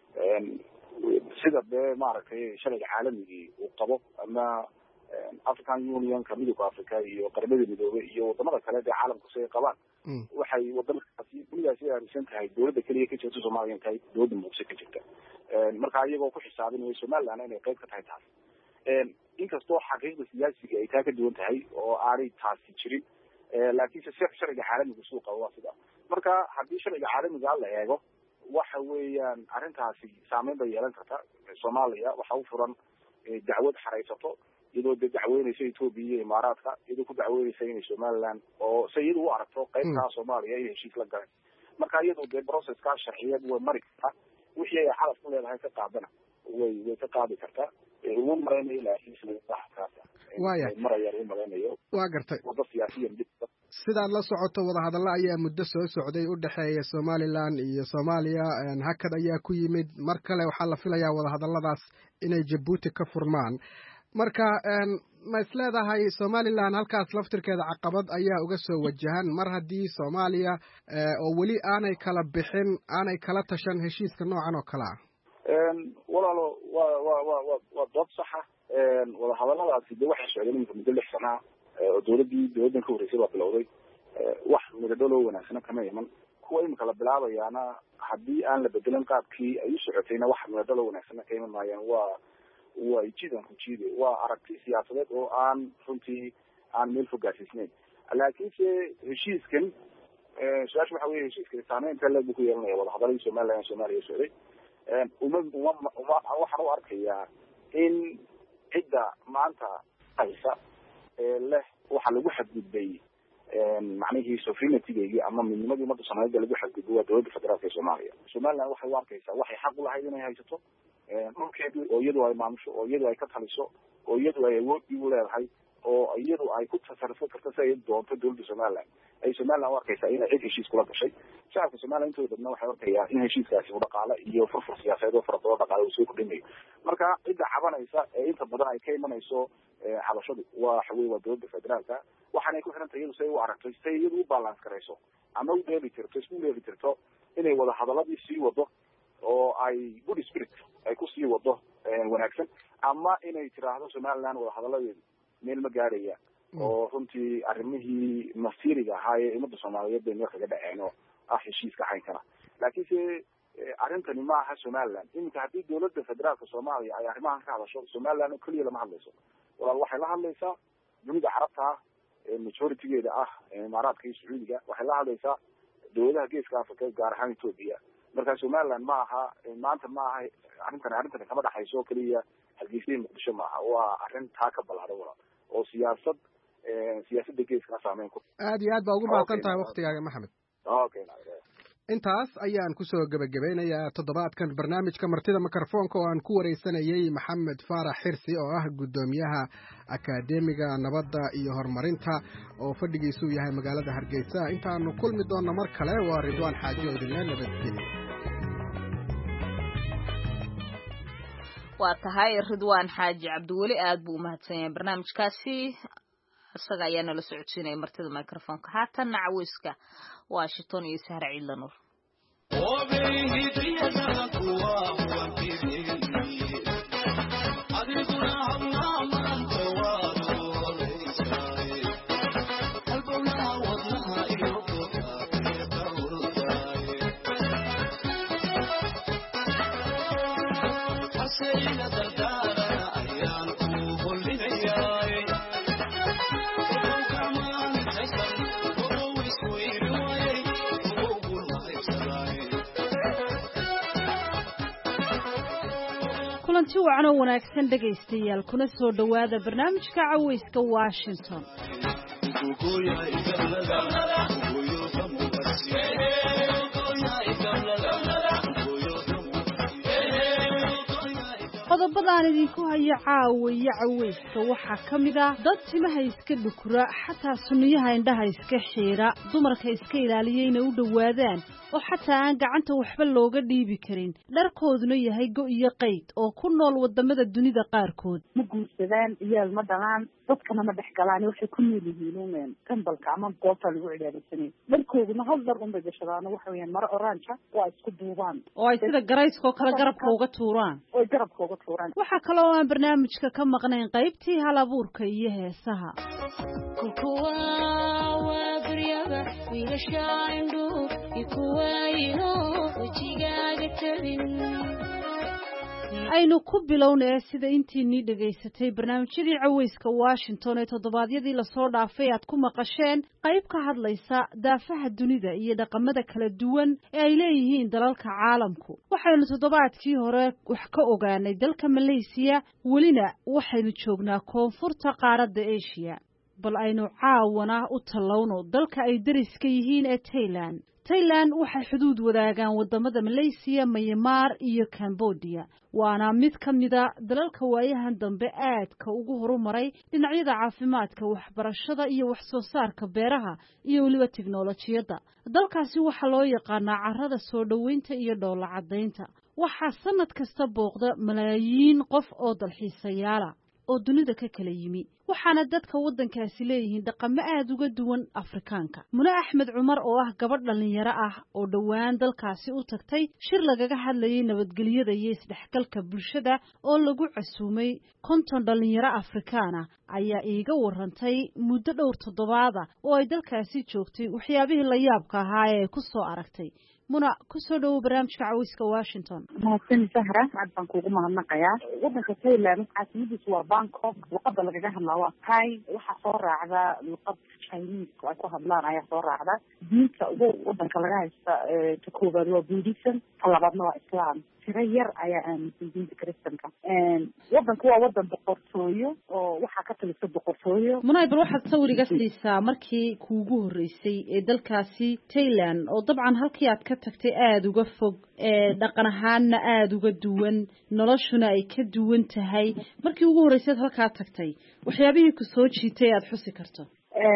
sida dee maaragtay sharciga caalamigii uu qabo ama African Unionka midowga Africa iyo qaramada midoobay iyo wadamada kale ee caalamku si ay qabaan waxay wadamadaasi dunidaasi aaminsan tahay dawladda kaliya ka jirta Soomaaliya tahay dawladda muqdisho ka jirta marka iyagoo ku xisaabinaya Somaliland inay qayb ka tahay taas inkastoo xaqiiqda siyaasiga ay taa ka duwan tahay oo aanay taasi jirin laakiinse sharciga caalamiga suuqa waa sida marka haddii sharciga caalamiga la eego waxa weeyaan arrintaasi saameyn bay yeelan kartaa Soomaaliya waxa u furan dacwad xareysato iyadoo dacweynaysa Ethiopia iyo Imaaraadka iyadoo ku dacweynaysa in Somaliland oo sayid u aragto qaybta Soomaaliya iyo heshiis la galay marka iyadoo de processka sharciyeed way mari kartaa wixii ay xalaf ku leedahay ka qaadana way way ka qaadi kartaa ugu maraynayo laakiin sida saxkaasa waaya marayaan u maraynayo waa gartay wada siyaasiyan sidaad la socoto wadahadallo ayaa muddo soo socday u dhexeeya Somaliland iyo Soomaaliya hakad ayaa ku yimid mar kale waxaa la filayaa wadahadalladaas inay Djibouti ka furmaan marka ma isleedahay Somaliland halkaas laftirkeeda caqabad ayaa uga soo wajahan mar haddii Soomaaliya oo weli aanay kala bixin aanay kala tashan heshiiska noocan oo kale ah walaalo waa waa waa waa dood saxa wada hadalladaasi de waxay socdeen muddo lix sano oo dawladdii dawladdan ka horeysay baa bilowday wax midadho loo wanaagsana kama iman kuwa imika la bilaabayaana haddii aan la bedelan qaabkii ay u socotayna wax midadho loo wanaagsana ka iman maayaan waa waa jiidan ku jiide waa aragti siyaasadeed oo aan runtii aan meel fogaasisnayn laakiinse heshiiskan su-aasha waxa weeye heshiiska saameynta leeg buu ku yeelanaya wadahadaladii Somaliland Soomaaliya socday uma uma uma waxaan u arkayaa in cidda maanta haysa leh waxa lagu xadgudbay macnihii sovereignty-geedii ama midnimadii ummadda Soomaaliyeed lagu xadgudbay waa dawladda federaalka ee Soomaaliya Somaliland waxay u arkaysaa waxay xaq u lahayd inay haysato dhulkeedu oo iyadu ay maamusho oo iyadu ay ka taliso oo iyadu ay awood u leedahay oo iyadu ay ku tasarufo karto si ay doonto dowladda somaliland ay somaliland u arkaysaa inay cid heshiis kula gashay shacabka somaliland intooda badna waxay arkayaan in heshiiskaasi u dhaqaale iyo furfur siyaasadeed oo fara badan dhaqaale uu soo kordhinayo marka cidda cabanaysa ee inta badan ay ka imanayso cabashadu waa xawey waa dowladda federaalka waxaanay ku xiran tahay iyadu say u aragto say iyadu u balance garayso ama u dheeli tirto isku dheeli tirto inay wada hadaladii sii wado oo ay good spirit ay ku sii wado wanaagsan ama inay tiraahdo somaliland wada hadaladeedu meel ma gaadhaya oo runtii arrimihii masiiriga ahaa ee ummadda soomaaliyeed bay meel kaga dhaceen oo ah heshiiska caynkana laakiinse arrintani ma aha somaliland iminka haddii dowladda federaalka soomaaliya ay arrimahan ka hadasho somaliland oo keliya lama hadlayso walaal waxay la hadlaysaa dunida carabta ah ee majoritigeeda ah imaaraadka iyo sacuudiga waxay la hadlaysaa dowladaha geeska africa gaar ahaan ethoopia marka somaliland ma aha maanta ma aha arrintani arrintani kama dhaxayso oo keliya hargeysa muqdisho ma aha waa arrin taa ka ballaaran walaal oo siyaasad siyaasadda geeska saameyn ku aad iyo aad baa ugu mahadsan tahay waktigaaga maxamed okay intaas ayaan kusoo gebagabeynayaa toddobaadkan barnaamijka martida mikrofoonka oo aan ku wareysanayay maxamed faarax xirsi oo ah guddoomiyaha akaademiga nabadda iyo horumarinta oo fadhigiisu yahay magaalada hargeysa intaanu kulmi doonno mar kale waa ridwaan xaaji oo idinla nabadgelyo waa tahay ridwaan xaaji cabdiweli aad buu umahadsan yahay barnaamijkaasi isaga ayaa nala socodsiinaya martida microfonka haatanna caweyska washington iyo sahre ciidla nuur kulanti wacan oo wanaagsan dhegaystayaal kuna soo dhowaada barnaamijka caweyska washington qodobadaan idinku hayo caawiya caweyska waxaa ka mid ah dad timaha iska dhukura xataa sunniyaha indhaha iska xiira dumarka iska ilaaliya inay u dhowaadaan oo xataa aan gacanta waxba looga dhiibi karin dharkooduna yahay go iyo qayd oo ku nool wadamada dunida qaarkood ma guursadaan iyaal ma dhalaan dadkana ma dhex galaan waxay ku nool yihiin kambalka ama goobta lagu cibaadaysanay dharkooduna hal dhar unbay gashadaan waxa weeyaan maro orange waa isku duubaan oo ay sida garayska oo kale garabka uga tuuraan oo garabka uga tuuraan waxaa kaloo aan barnaamijka ka maqnayn qaybtii hal abuurka iyo heesaha aynu ku bilownay sida intiinii dhegaysatay barnaamijyadii caweyska washington ee toddobaadyadii lasoo dhaafay aad ku maqasheen qayb ka hadlaysa daafaha dunida iyo dhaqamada kala duwan ee ay leeyihiin dalalka caalamku waxaynu toddobaadkii hore wax ka ogaanay dalka malaysiya welina waxaynu joognaa koonfurta qaaradda asia bal aynu caawana u tallowno dalka ay dariska yihiin ee tailand tailand waxay xuduud wadaagaan wadamada malaysiya myanmar iyo cambodia waana mid ka mida dalalka waayahan dambe aadka ugu horumaray dhinacyada caafimaadka waxbarashada iyo wax soo saarka beeraha iyo weliba tiknolojiyadda dalkaasi waxaa loo yaqaanaa carrada soo dhoweynta iyo dhoolla caddaynta waxaa sanad kasta booqda malaayiin qof oo dalxiisayaala oo dunida ka kala yimi waxaana dadka waddankaasi leeyihiin dhaqamo aad uga duwan afrikaanka mune axmed cumar oo ah gabadh dhallinyaro ah oo dhowaan dalkaasi u tagtay shir lagaga hadlayay nabadgelyada iyo isdhexgalka bulshada oo lagu casuumay konton dhallinyaro afrikaana ayaa iiga warantay muddo dhowr toddobaada oo ay dalkaasi joogtay waxyaabihii la yaabka ahaa ee ku soo aragtay muna kusoo dhawow barnaamijka caweyska washington mahadsan sahra aad baan kuugu mahadnaqayaa waddanka thailand caasimadiisu waa bangkok luqada lagaga hadlaa waa thai waxaa soo raacda luqad Chinese ay ku hadlaan ayaa soo raacda diinta ugu wadanka laga haysta ta koobaad waa Buddhism ta labaadna waa Islam tiro yar ayaa aaminsan diinta Kiristanka wadanku waa wadan boqortooyo oo waxaa ka talisa boqortooyo Munay bal waxaad sawiriga siisaa markii kuugu horeysay ee dalkaasi Thailand oo dabcan halkii aad ka tagtay aad uga fog ee dhaqan ahaanna aad uga duwan noloshuna ay ka duwan tahay markii ugu horeysay halka tagtay waxyaabihii ku soo jiitay aad xusi karto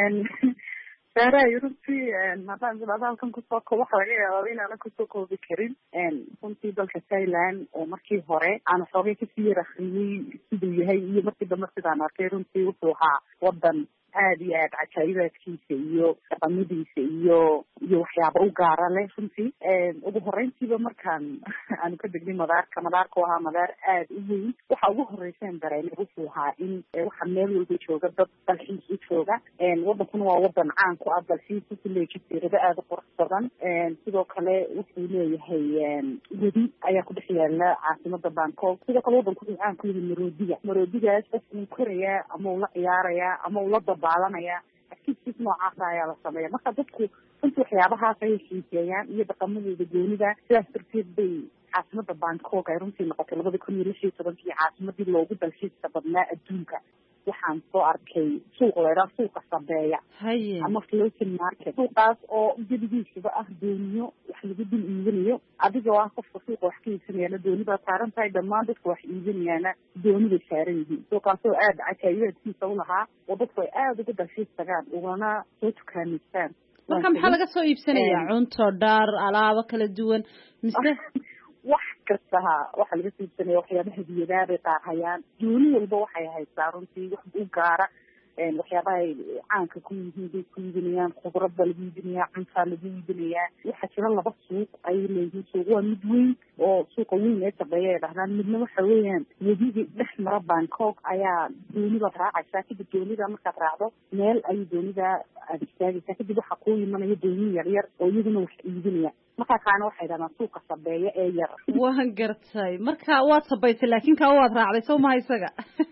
Sara runtii maadaama dadaalkan kusoo koobo waxa laga yaabaa inaan kusoo koobi karin runtii dalka Thailand oo markii hore aan xoogay kasii raxiyay siduu yahay iyo markii dambe sidaan arkay runtii wuxuu ahaa wadan aad iyo aad cajaa'ibadkiisa iyo dhaqamadiisa iyo iyo waxyaabo u gaara leh runtii ugu horeyntiiba markaan aan ka degnay madaarka madaarka ahaa madaar aad u weyn waxa ugu horeyseen dareemay wuxuu ahaa in waxa meel walba jooga dad dalxiis u jooga wadankuna waa wadan caan ku ah dalxiis ku leeyahay aad u qurux badan sidoo kale wuxuu leeyahay wadi ayaa ku dhex yaala caasimada Bangkok sidoo kale wadanku wuxuu caan ku yahay maroodiga maroodigaas uu koraya ama uu la ciyaaraya ama uu la baalanaya aktivities noocaas ayaa la sameeyaa marka dadku inta waxyaabahaas ay xiiseeyaan iyo dhaqamadooda goonida sidaas darteed bay caasimada Bangkok ay runtii noqotay labada kun iyo lix iyo tobankii caasimadii loogu dalxiiska badnaa adduunka waxaan soo arkay suuq leedahay suuqa Sabeeya ama floating market suuqaas oo jadidiisa ah dooniyo wax lagu dil iibinayo adigoo ah qofka suuqa wax ka iibsanaya doonida saaran tahay dhammaan dadka wax iibinayana doonida saaran yihiin suuqaas oo aad cajaa'ibadkiisa u lahaa oo dadku ay aad uga dalxiis tagaan ugana soo tukaamistaan marka maxaa laga soo iibsanayaa cunto dhar alaabo kala duwan mise wax kasta waxa laga siibsanaya waxyaabaha hadiyadaha bay qaar hayaan dooni walba waxay haysaa runtii wax u gaara waxyaabaha caanka ku yihiin bay ku iibinayaan khudradda lagu iibinayaa cuntaa lagu iibinayaa waxaa jira laba suuq ay leeyihiin suuq waa mid weyn oo suuqa weyn ee Sabeeya ay dhahdaan midna waxa weeyaan wadiga dhex mara Bangkok ayaa doonida raacaysa kadib doonida markaad raacdo meel ay doonida aad istaagaysaa kadib waxaa ku imanaya dooni yar yar oo iyaguna wax iibinaya marka kaana waxay dhahdaan suuqa Sabeeya ee yar waan gartay marka waad sabaysay laakiin ka waad raacday soo ma isaga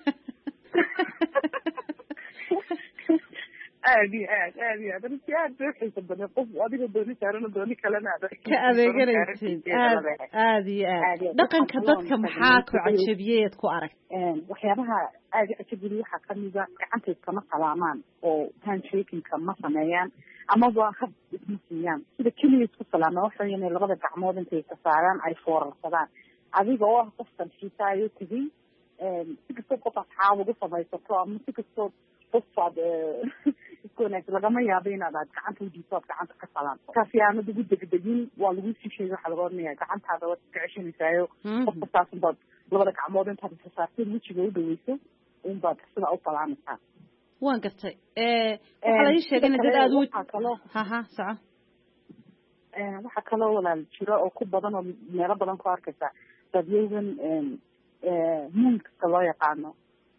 aad iyo aad aad iyo aad runtii aad bay xiisa badan qof adiga dooni saaran dooni kalena aad ka adeeganaysid aad aad iyo aad dhaqanka dadka maxaa ku cajabiyeed ku arag waxyaabaha aad cajabiye waxaa kamida gacanta iskama salaamaan oo handshaking-ka ma sameeyaan ama waa hab isma siiyaan sida keliya isku salaama waxa weeyaan labada gacmood intay ka saaraan ay foorarsadaan adiga oo ah qofkan xiisaayo tagay si kastoo qof asxaab ugu samaysato ama si kastoo qofad iskoonaysa lagama yaabo inaad aad gacanta u dhiibto aad gacanta ka salaanto kaasi aanad ugu degdegin waa lagu sii sheegay waxaa laga odhanaya gacantaada waad iska ceshanaysayo qofka saas unbaad labada gacmood intaad isa saarteed wejiga u dhaweyso unbaad sidaa u salaamaysaa waan gartay waxaa la ii sheegay in dad aad u haha saca waxaa kaloo walaal jiro oo ku badan oo meelo badan ku arkaysa dadyadan muunka loo yaqaano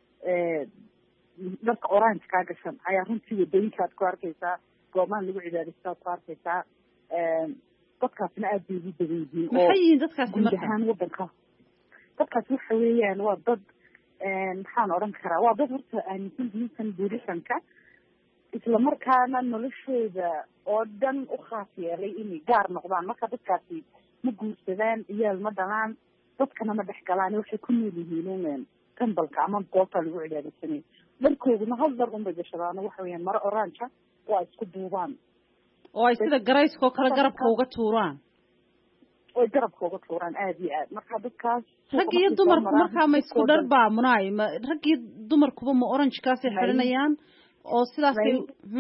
dadka orange kaa gashan ayaa runtii wadooyinkaad ku arkaysaa goobaha lagu cibaadaysta ku arkaysaa dadkaasna aad bay ugu badan yihiin maxay yihiin dadkaasi marka ahaan wadanka dadkaasi waxa weeyaan waa dad maxaan odhan karaa waa dad horta aaminsan diintan buurisanka isla markaana noloshooda oo dhan u khaas yeelay inay gaar noqdaan marka dadkaasi ma guursadaan iyaal ma dhalaan dadkana ma dhex galaan waxay ku nool yihiin tembalka ama goobta lagu cibaadaysanay dharkooduna hal dar unbay gashadaan waxa weeyaan maro orange waa isku duubaan oo ay sida garayskoo kale garabka uga tuuraan oo garabka uga tuuraan aad iyo aad marka dadkaas rag iyo dumarku markaa ma isku dhar baa munaay ma rag iyo dumarkuba ma orange kaasay xiranayaan oo sidaasay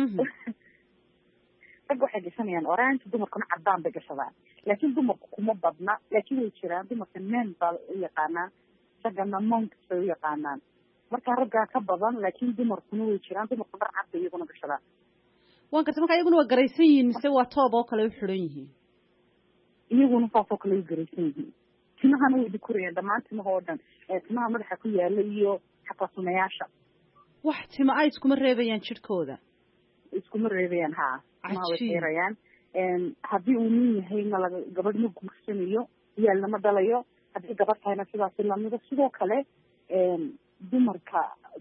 rag waxay gashanayaan orange dumarkuna cadaan bay gashadaan laakiin dumarku kuma badna laakiin way jiraan dumarka men baa u yaqaanaan ragana monks bay u yaqaanaan marka raggaa ka badan laakiin dumarkuna way jiraan dumarku dhar cad bay iyaguna gashadaan waan gartay marka iyaguna waa garaysan yihiin mise waa toob oo kale u xiran yihiin iyaguna saas oo kale u garaysan yihiin timahana way dikurayaan dhammaan timaha oo dhan timaha madaxa ku yaala iyo xataa sunayaasha wax tima ay iskuma reebayaan jidhkooda iskuma reebayaan ha timaha way xirayaan haddii uu nin yahayna laga gabadh ma guursanayo iyaalna ma dhalayo haddii gabadh tahayna sidaasi lamida sidoo kale dumarka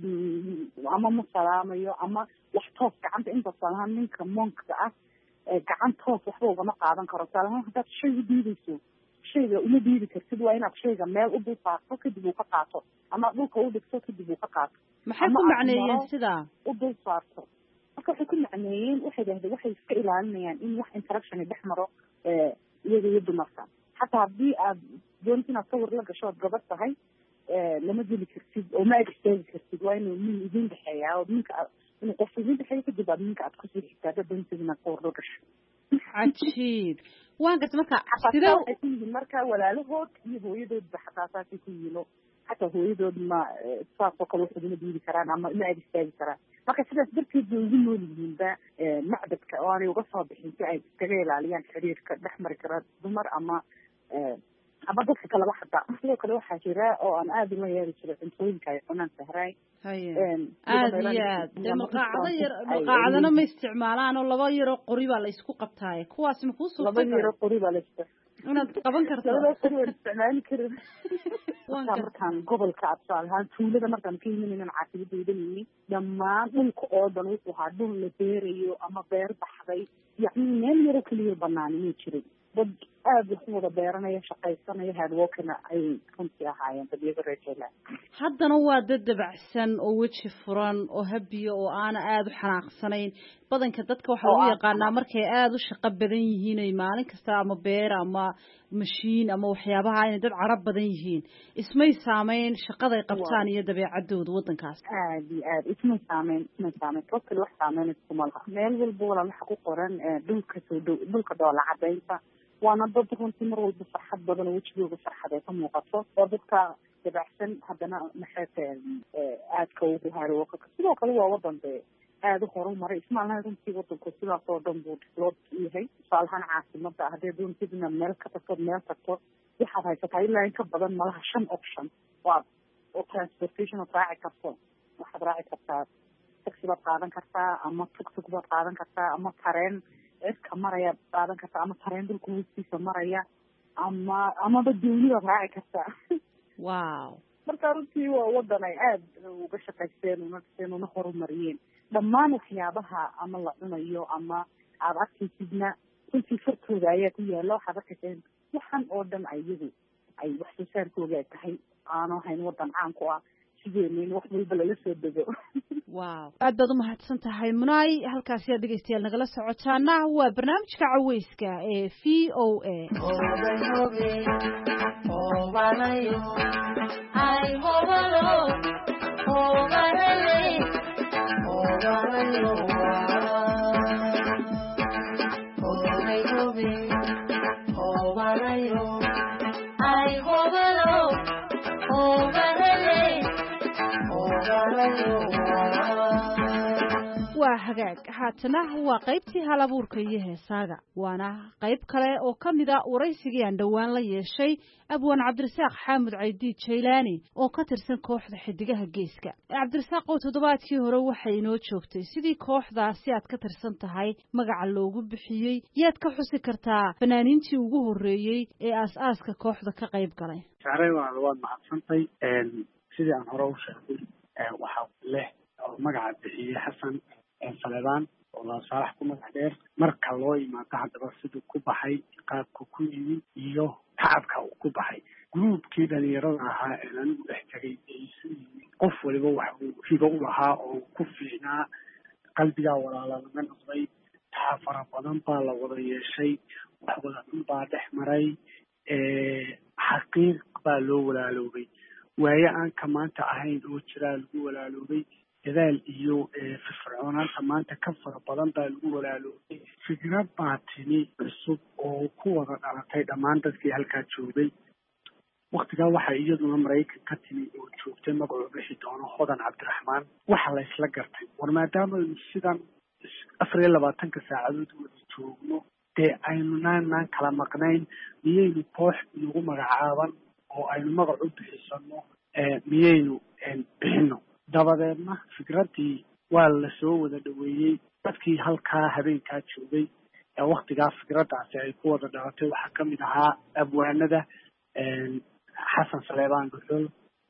ama ma salaamayo ama wax toos gacanta inta salahan ninka monkka ah gacan toos waxba ugama qaadan karo salahan haddaad shay u diidayso shayga uma diidi kartid waa inaad shayga meel u dul saarto kadib uu ka qaato ama dhulka u dhigto kadib uu ka qaato maxay ku macneeyeen sidaa u dul saarto marka waxay ku macneeyeen waxay dhahdeen waxay iska ilaalinayaan in wax interaction dhex maro iyaga iyo dumarka xataa haddii aad doonta inaad sawir la gasho ood gabadh tahay lama geli kartid oo ma ag istaagi kartid waa inuu nin idin dhexeeyaa oo ninka inuu qof idin dhexeeyo kadib aad ninka aad kusii xigtaada doontada inaad sawir la gasho cajiib waan garta marka sida waxay ku yihiin marka walaalahood iyo hooyadoodba xataa saasay ku yihiin oo xataa hooyadood ma saasoo kale waxay uma diidi karaan ama ma ag istaagi karaan marka sidaas darteed bay ugu nool yihiinba macbadka oo aanay uga soo bixin si ay iskaga ilaaliyaan xiriirka dhex mari kara dumar ama ama dadka kaleba xataa sidoo kale waxaa jira oo aan aada ula yeeri jiray cuntooyinka ay cunaan sahraay aada iyo aad dee maqaacado yar maqaacadana ma isticmaalaan oo laba yaroo qori baa la isku qabtaaye kuwaasi makuu suurta laba yaroo qori baa la isticmaala inaad qaban karto labada qori waan isticmaali karin markaan gobolka tusaale ahaan tuulada markaan ka yimin inaan caasimadda idanayni dhammaan dhulka oo dhan wuxuu ahaa dhul la beerayo ama beer baxday yacni meel yaro keliya banaani ma jiray dad aada wax wada beeranaya shaqaysanaya hardworkina ay runtii ahaayeen dadyaga reer jaylaan haddana waa dad dabacsan oo weji furan oo habiya oo aana aada u xanaaqsanayn badanka dadka waxaa lagu yaqaanaa markay aada u shaqo badan yihiin ay maalin kasta ama beer ama mashiin ama waxyaabaha inay dad carab badan yihiin ismay saameyn shaqaday qabtaan iyo dabeecadooda waddankaas aada iyo aada ismay saameyn ismay saameyn oo kale wax saameyn iskuma laha meel walba walaa waxa ku qoran dhulka soo dhow dhulka dhoola cadaynta waana dad runtii mar walba farxad badan oo wejigooga farxad ay ka muuqato oo dadka dabacsan haddana maxayta aadka ugu haarooka sidoo kale waa wadan dee aada u horumaray ismaalnaha runtii wadanku sidaas oo dhan buu loo yahay tusaalahaan caasimada haddii doontid inaad meel ka tagto meel tagto waxaad haysataa ilaa in ka badan malaha shan option waa oo transportation ood raaci karto waxaad raaci kartaa taxi baad qaadan kartaa ama tugtug baad qaadan kartaa ama tareen cirka maraya qaadan kartaa ama tareen dhulka hoostiisa maraya ama amaba doonibaad raaci kartaa wow marka runtii waa wadan ay aada uga shaqaysteen unaseen una horumariyeen dhammaan waxyaabaha ama la cunayo ama aada arkaysidna runtii fartooda ayaa ku yaala waxaad arkayseen waxan oo dhan ayagu ay wax soo saarkooga ay tahay aanu hayn wadan caan ku ah sideenen wax walba lala soo dego wow aad baad umahadsan tahay munaay halkaasi aad dhegeystayaal nagala socotaana waa barnaamijka caweyska ee v o a waa hagaag haatana waa qaybtii hal abuurka iyo heesaaga waana qayb kale oo ka mid a waraysigii aan dhowaan la yeeshay abwaan cabdirasaaq xaamud caydiid jaylaani oo ka tirsan kooxda xidigaha geeska cabdirasaaq oo toddobaadkii hore waxay inoo joogtay sidii kooxdaasi aad ka tirsan tahay magaca loogu bixiyey yaad ka xusi kartaa fanaaniintii ugu horreeyey ee aas-aaska kooxda ka qayb galay saaray waad waad mahadsantay sidii aan hore u sheegay waxaa leh oo magaca bixiyey xasan saleebaan oo laa saalax ku magac dheer marka loo imaado haddaba siduu ku baxay qaabka ku yimid iyo tacabka uu ku baxay gruubkii dhalinyarada ahaa ee anigu dhex tegay ee isu yimid qof waliba wax uu hibo u lahaa oo ku fiicnaa qalbigaa walaala laga noqday taca fara badan baa la wada yeeshay wax wada cun baa dhex maray xaqiiq baa loo walaaloobay waaye aan ka maanta ahayn oo jiraa lagu walaaloobay dadaal iyo firfircoonaanta maanta ka fara badan baa lagu walaaloobay fikrad baa timi cusub oo ku wada dhalatay dhammaan dadkii halkaa joogay waktigaa waxaa iyaduna maraykan ka timi oo joogtay magacuu bixi doono hodan cabdiraxmaan waxaa la isla gartay war maadaamaaynu sidan afar iyo labaatanka saacadood wada joogno dee aynu naanaan kala maqnayn miyaynu koox inagu magacaaban oo aynu magac u bixisano miyaynu bixino dabadeedna fikraddii waa la soo wada dhaweeyey dadkii halkaa habeenkaa joogay ee waktigaa fikraddaasi ay ku wada dhalatay waxaa ka mid ahaa abwaanada xasan saleebaan dhuxul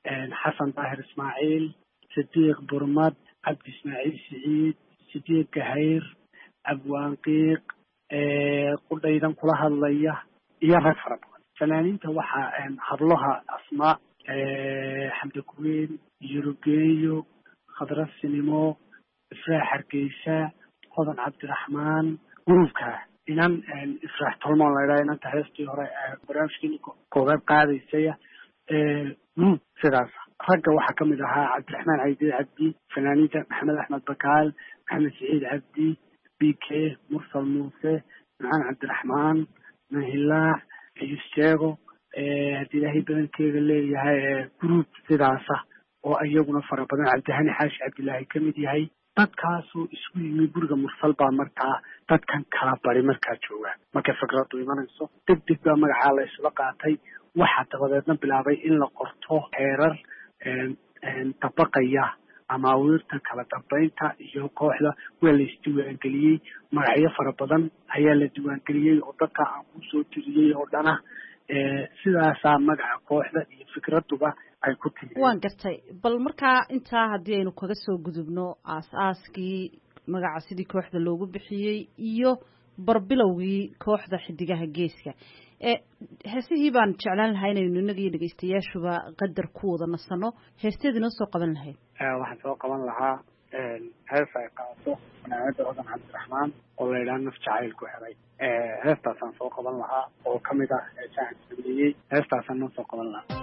xasan daahir ismaaciil, sidiiq burmad, cabdi ismaaciil siciid, sidiiq gahayr, abwaan qiiq, qudhaydan kula hadlaya iyo rag fara badan. fanaaniinta waxaa hablaha asmaa, xamdi kuweyn, yurugeeyo, khadra sinimo, ifraax hargeysa, hodan cabdiraxmaan, gruubka inan ifraax tolmoon la yidhaha inanta heestii hore barnaamijkii koobaad qaadaysaya gruub sidaas. ragga waxaa kamid ahaa cabdiraxmaan caydiid cabdi, fanaaniinta maxamed axmed bakaal, maxamed siciid cabdi, b k, mursal muuse, maxamed cabdiraxmaan, mahilaax, ayus sheego, haddii ilaahay badankeeda leeyahay gruub sidaasa oo iyaguna fara badan, cabdihani xaashi cabdilaahi kamid yahay. dadkaasoo isku yimi guriga mursal baa markaa dadkan kala bari markaa joogaan. markay fikradu imanayso deg deg baa magacaa la isla qaatay. waxaa dabadeedna bilaabay in la qorto heerar dabaqaya amaawiirta kala dambeynta iyo kooxda. waa la isdiiwaangeliyey, magacyo fara badan ayaa la diiwaangeliyey oo dadka aan kusoo tiriyey oo dhana sidaasaa magaca kooxda iyo fikraduba ay ku timi. waan gartay. bal markaa intaa haddii aynu kaga soo gudubno aas-aaskii magaca sidii kooxda loogu bixiyey iyo barbilowgii kooxda xidigaha geeska, heesihii baan jeclaan lahaa inaynu inaga iyo dhegeystayaashuba qadar ku wada nasano. heesteed inoo soo qaban lahayd? waxaan soo qaban lahaa hees ay qaadato fanaanada hodan cabdiraxmaan oo la yidhaha naf jacayl ku helay. heestaasaan soo qaban lahaa oo kamid ah heesahan sameeyey. heestaasaan noo soo qaban lahaa.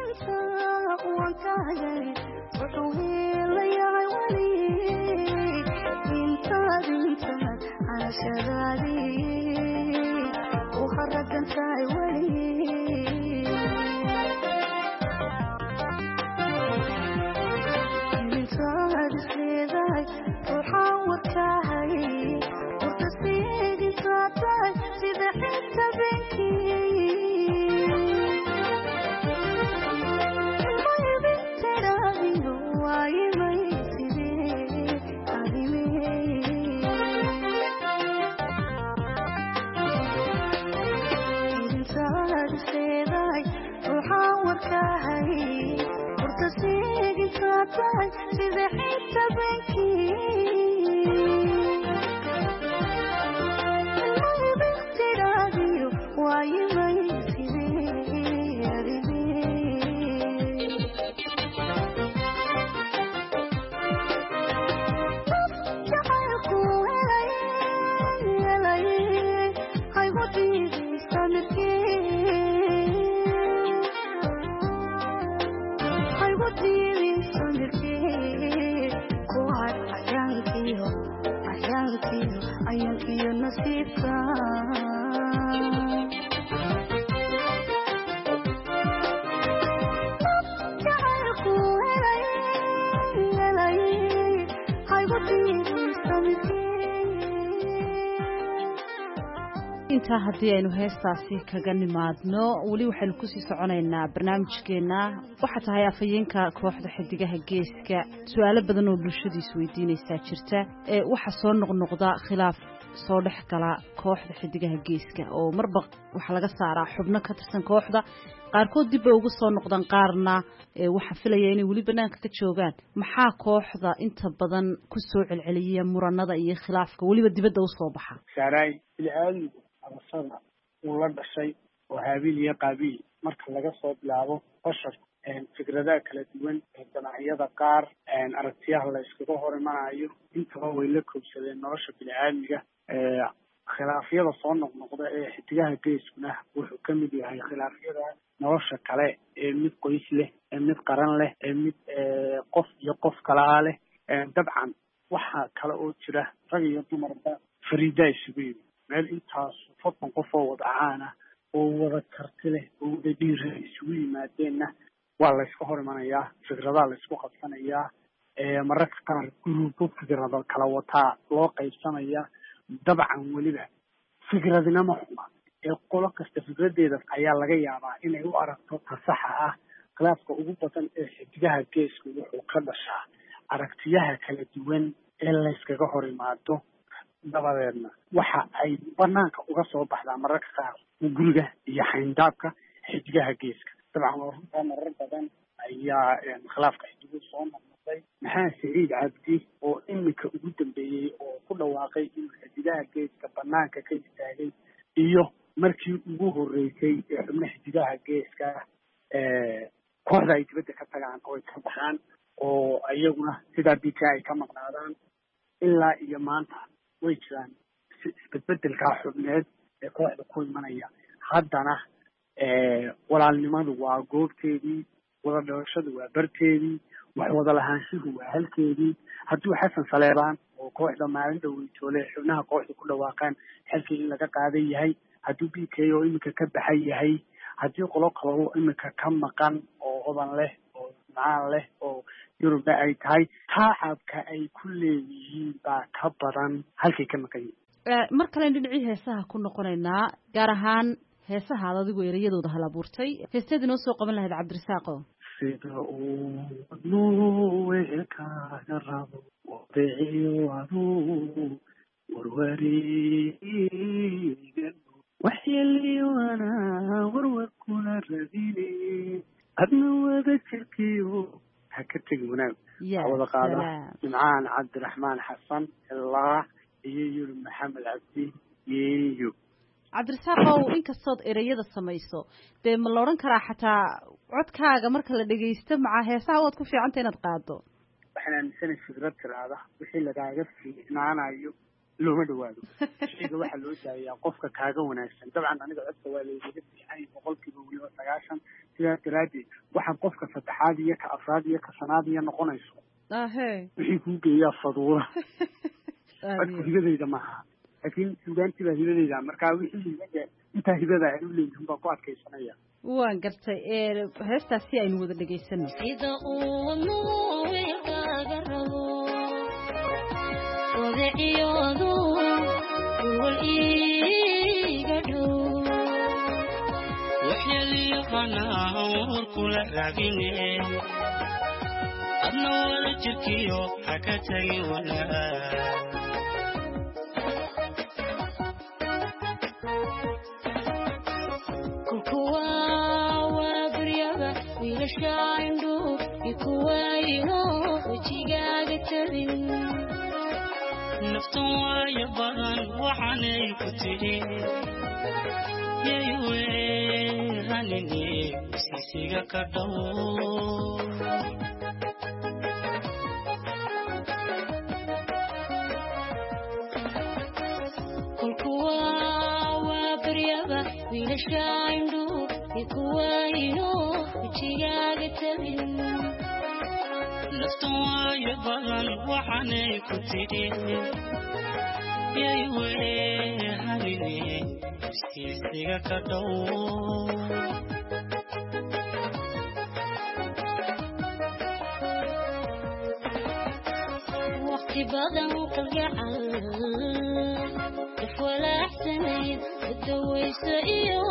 intaa haddii aynu heestaasi kaga nimaadno weli waxaynu kusii soconaynaa barnaamijkeena. waxaa tahay afhayeenka kooxda xidigaha geeska. su-aalo badan oo bulshadiisu weydiinaysaa jirta. waxaa soo noqnoqda khilaaf soo dhex gala kooxda xidigaha geeska oo marba waxaa laga saaraa xubno ka tirsan kooxda. qaarkood dib bay uga soo noqdaan, qaarna waxaa filaya inay weli banaanka ka joogaan. maxaa kooxda inta badan kusoo celceliya muranada iyo khilaafka weliba dibadda usoo baxa? saaray bini-aadmigu abasada uu la dhashay oo haabiil iyo qaabiil marka laga soo bilaabo bashar fikradaha kala duwan ee jamaaciyada qaar aragtiyaha la iskaga hor imanayo intaba way la koobsadeen nolosha bini-aadmiga. khilaafyada soo noqnoqda ee xidigaha geeskuna wuxuu ka mid yahay khilaafyada nolosha kale ee mid qoys leh, ee mid qaran leh, ee mid qof iyo qof kalaa leh. dabcan waxaa kale oo jira rag iyo dumarba fariida isugu yimi meel intaas soddon qof oo wada caana oo wada karti leh oo wada dhiira isugu yimaadeenna waa la iska hor imanayaa, fikradaha la isku qabsanayaa. mararka qaar guruubo fikrado kala wataa loo qaybsanayaa. dabcan weliba fikradina ma xuma ee qolo kasta fikradeeda ayaa laga yaabaa inay u aragto ta saxa ah. khilaafka ugu badan ee xidigaha geesku wuxuu ka dhashaa aragtiyaha kala duwan ee la iskaga hor imaado. dabadeedna waxa ay banaanka uga soo baxdaa mararka qaar guriga iyo xayndaabka xidigaha geeska. dabcan waa runtaa marar badan ayaa khilaafka xiddigu soo noqnoqday maxaa Siciid Cabdi oo iminka ugu dambeeyey oo ku dhawaaqay in xiddigaha geeska banaanka ka istaagay iyo markii ugu horeysay ee xubnaha xiddigaha geeska kooxda ay dibadda ka tagaan oo ay ka baxaan oo iyaguna sidaa B K ay ka maqnaadaan ilaa iyo maanta way jiraan isbedbedelkaa xubneed ee kooxda ku imanaya haddana walaalnimadu waa goobteedii wada dhalashadu waa barteedii wax wada lahaanshihu waa halkeedii hadduu xasan saleebaan oo kooxda maalin dhaweytoole xubnaha kooxda ku dhawaaqaan xilkii in laga qaadan yahay hadduu B K oo iminka ka baxan yahay haddii qolo qalabo iminka ka maqan oo hodan leh oo macaan leh oo yurubna ay tahay taacabka ay ku leeyihiin baa ka badan halkay ka maqan yihiin mar kale dhinacii heesaha ku noqonaynaa gaar ahaan heesahaad adigu erayadooda hal abuurtay heesteed inoo soo qaban lahayd cabdirasaaqo sida uu nuweelkaaga rabo wadiciyo aduu warwareega waxyeeliyoana warwarkuna rabine adna wada jirkiyo ha ka tegi wanaag wada qaada nimcaan cabdiraxmaan xasan ilaa iyo yuri maxamed cabdi yeeyo cabdirasaaqow inkastood ereyada samayso dee ma la odhan karaa xataa codkaaga marka la dhegaysto maca heesaha waad ku fiicanta inaad qaado waxaan aaminsana fikrad tiraada wixii lagaaga fiicnaanayo looma dhawaado shayga waxaa loo daayaa qofka kaaga wanaagsan dabcan aniga codka waa laygaga fiican boqolkiiba weliba sagaashan sidaas daraaddeed waxaan qofka saddexaad iyo ka afraad iyo ka shanaad iyo noqonayso ahe wixii kuu geeyaa faduura codku hibadayda maaha laakiin sugaantii baa hibadayda markaa wixii hibaga intaa hibada ay u leeyihin baa ku adkaysanaya waan gartay heestaas si aynu wada dhegaysano sida uu nuweelkaaga rabo wadiciyoodu wal iiga dhow waxyeeliyaqana warkula raabine adna wada jirkiyo ha ka tagi wanaag shindhu ikuwayno wajigaaga tabin naftan waayo badan waxaanay ku tidhi yaywe hanini sisiga ka dhow kulkuwa waa baryaba wiilashindhu ikuwayno wajigaaga tabin naftan waayo badan waxaanay ku tidhi yaywe hanini sisiga ka dhow waqti badan kalgacal ifwalaaxsanayd dawayso iyo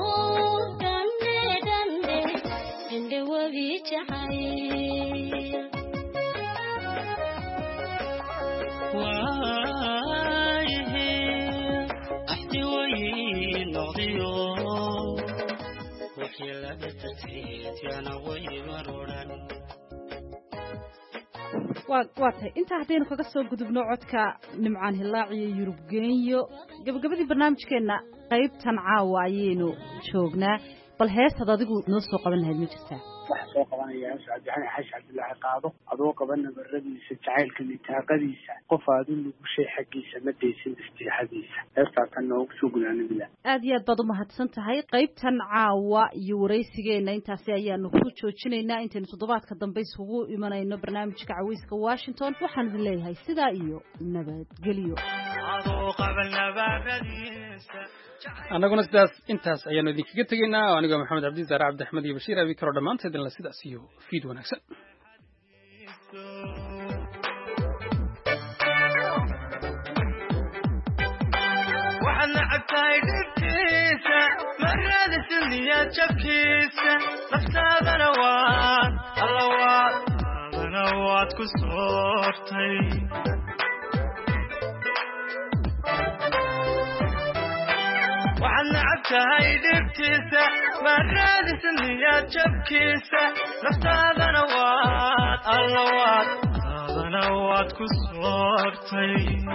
waa waa tahay intaa haddaynu kaga soo gudubno codka nimcaan hilaaciyo yurub geenyo gabagabadii barnaamijkeenna qaybtan caawa ayaynu joognaa bal heestaad adigu noo soo qaban lahayd ma jirtaa waxaa soo qabanaya cabdixani xaashi cabdilaahi qaado adoo qaba nabaradiisa jacaylka nitaaqadiisa qof aadu nugushay xaggiisa ma daysin istiixadiisa heestaasan noogu soo gudaanabila aad iyo aad baad umahadsan tahay qaybtan caawa iyo waraysigeena intaasi ayaanu ku joojinaynaa intaynu toddobaadka dambe isugu imanayno barnaamijka caweyska washington waxaan idin leeyahay sidaa iyo nabadgelyo annaguna sidaas intaas ayaanu idinkaga tegaynaa anigoo maxamed cabdi zaare cabdixmed iyo bashiir abi karo dhammaanteedin la sidaas iyo fiid wanaagsan waxaad nacabtahay dhibkiisa marada silniyaad jabkiisa naftaadana waad alla waad adana waad ku soortay waxaad nacab ogtahay dhibtiisa ma raadisan niyad jabkiisa naftaadana waad alla waad taadana waad ku soortay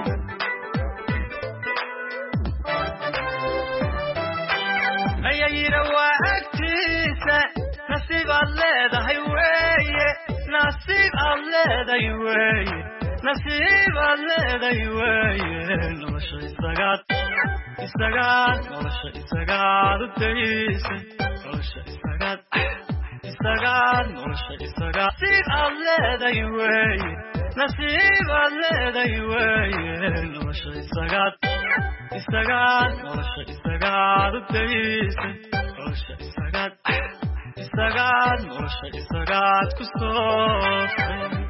ayayira waa agtiisa nasiib aad leedahay weeye nasiib aad leedahay weeye nasiib aad leedahay weeye nolosha isagaad isagaad nolosha isagaad u daysay nolosha isagaad isagaad nolosha isagaad nasiib aad leedahay weeye nasiib aad leedahay weeye nolosha isagaad isagaad nolosha isagaad u daysay nolosha isagaad isagaad nolosha isagaad ku soortay